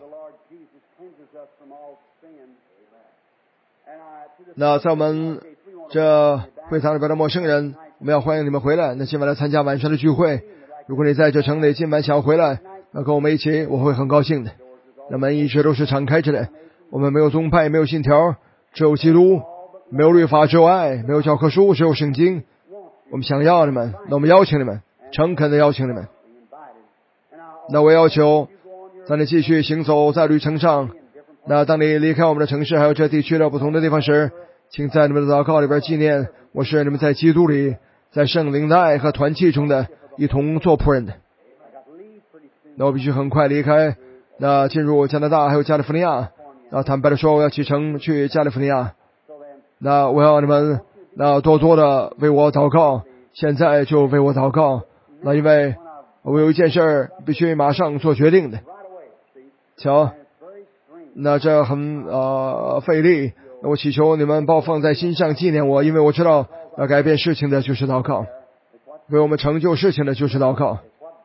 那在我们这会场里边的陌生人，我们要欢迎你们回来，那今晚来参加晚上的聚会。如果你在这城里今晚想要回来，那跟我们一起，我会很高兴的。那门一直都是敞开着的，我们没有宗派，没有信条，只有基督，没有律法，只有爱，没有教科书，只有圣经。我们想要你们，那我们邀请你们，诚恳的邀请你们。那我要求在你继续行走在旅程上，那当你离开我们的城市还有这地区的不同的地方时，请在你们的祷告里边纪念我是你们在基督里在圣灵的爱和团契中的一同做仆人的。那我必须很快离开，那进入加拿大还有加利福尼亚。那坦白的说，我要启程去加利福尼亚。那我要你们那多多的为我祷告，现在就为我祷告。那因为我有一件事必须马上做决定的。瞧，那这很呃费力。我祈求你们把我放在心上纪念我，因为我知道要改变事情的就是祷告，为我们成就事情的就是祷告。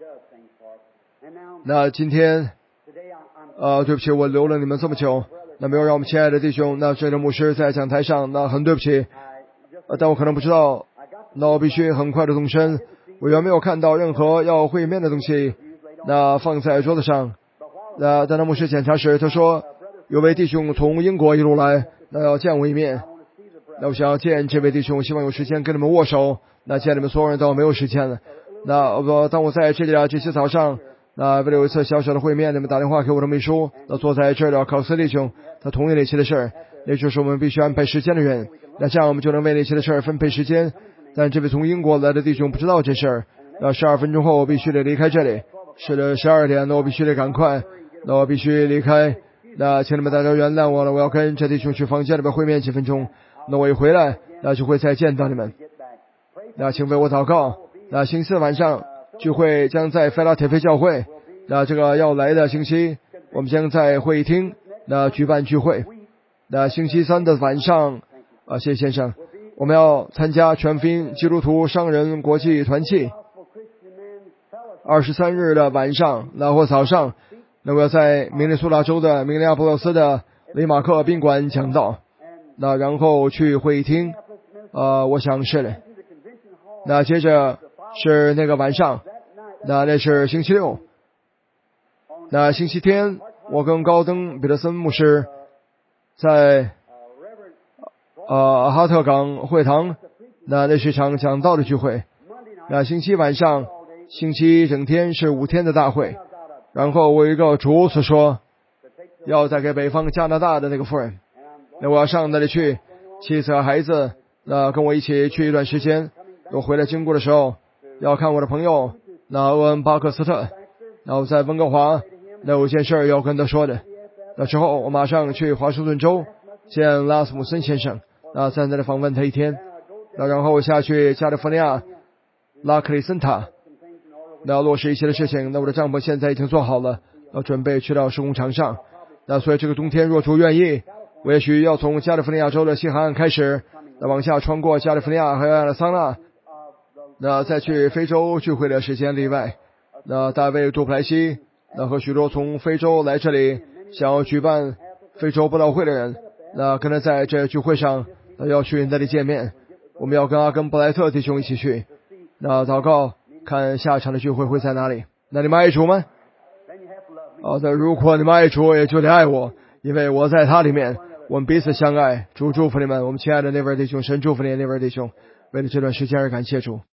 那今天呃对不起，我留了你们这么久，那没有让我们亲爱的弟兄那这个牧师在讲台上，那很对不起，呃但我可能不知道，那我必须很快的动身。我原没有看到任何要会面的东西那放在桌子上。那当那牧师检查时，他说有位弟兄从英国一路来，那要见我一面。那我想要见这位弟兄，希望有时间跟你们握手。那见你们所有人都没有时间了。那我当我在这里啊这些早上，那为了有一次小小的会面，你们打电话给我的秘书，那坐在这儿的考斯弟兄，他同意那些的事儿，那就是我们必须安排时间的人。那这样我们就能为那些的事儿分配时间。但这位从英国来的弟兄不知道这事儿。那十二分钟后我必须得离开这里，是的，十二点，那我必须得赶快，那我必须离开。那请你们大家原谅我了，我要跟这弟兄去房间里边会面几分钟。那我一回来，那就会再见到你们。那请为我祷告。那星期四晚上聚会将在菲拉铁菲教会，那这个要来的星期我们将在会议厅那举办聚会。那星期三的晚上啊，谢谢先生，我们要参加全福音基督徒商人国际团契。二十三日的晚上那或早上，那我要在明尼苏达州的明尼阿波利斯的雷马克宾馆讲道。那然后去会议厅，呃，我想是的。那接着是那个晚上，那那是星期六。那星期天，我跟高登彼得森牧师在呃哈特港会堂，那那是一场讲道的聚会。那星期晚上，星期整天是五天的大会。然后我有一个主持说要带给北方加拿大的那个夫人，那我要上那里去，妻子和孩子那跟我一起去一段时间。我回来经过的时候要看我的朋友那欧文巴克斯特，那我在温哥华那有件事要跟他说的。那之后我马上去华盛顿州见拉斯姆森先生，那在那里访问他一天。那然后下去加利福尼亚拉克里森塔，那落实一些的事情。那我的帐篷现在已经做好了，要准备去到施工场上。那所以这个冬天若主愿意，我也许要从加利福尼亚州的西海岸开始，那往下穿过加利福尼亚和亚利桑那，那再去非洲聚会的时间例外。那大卫杜普莱西那和许多从非洲来这里想要举办非洲布道会的人，那跟他在这聚会上那要去那里见面。我们要跟阿根布莱特弟兄一起去，那祷告看下场的聚会会在哪里。那你们爱主吗？好的，如果你们爱主，也就得爱我，因为我在他里面，我们彼此相爱。主祝福你们，我们亲爱的那位弟兄，神祝福你那位弟兄，为了这段时间而感谢主。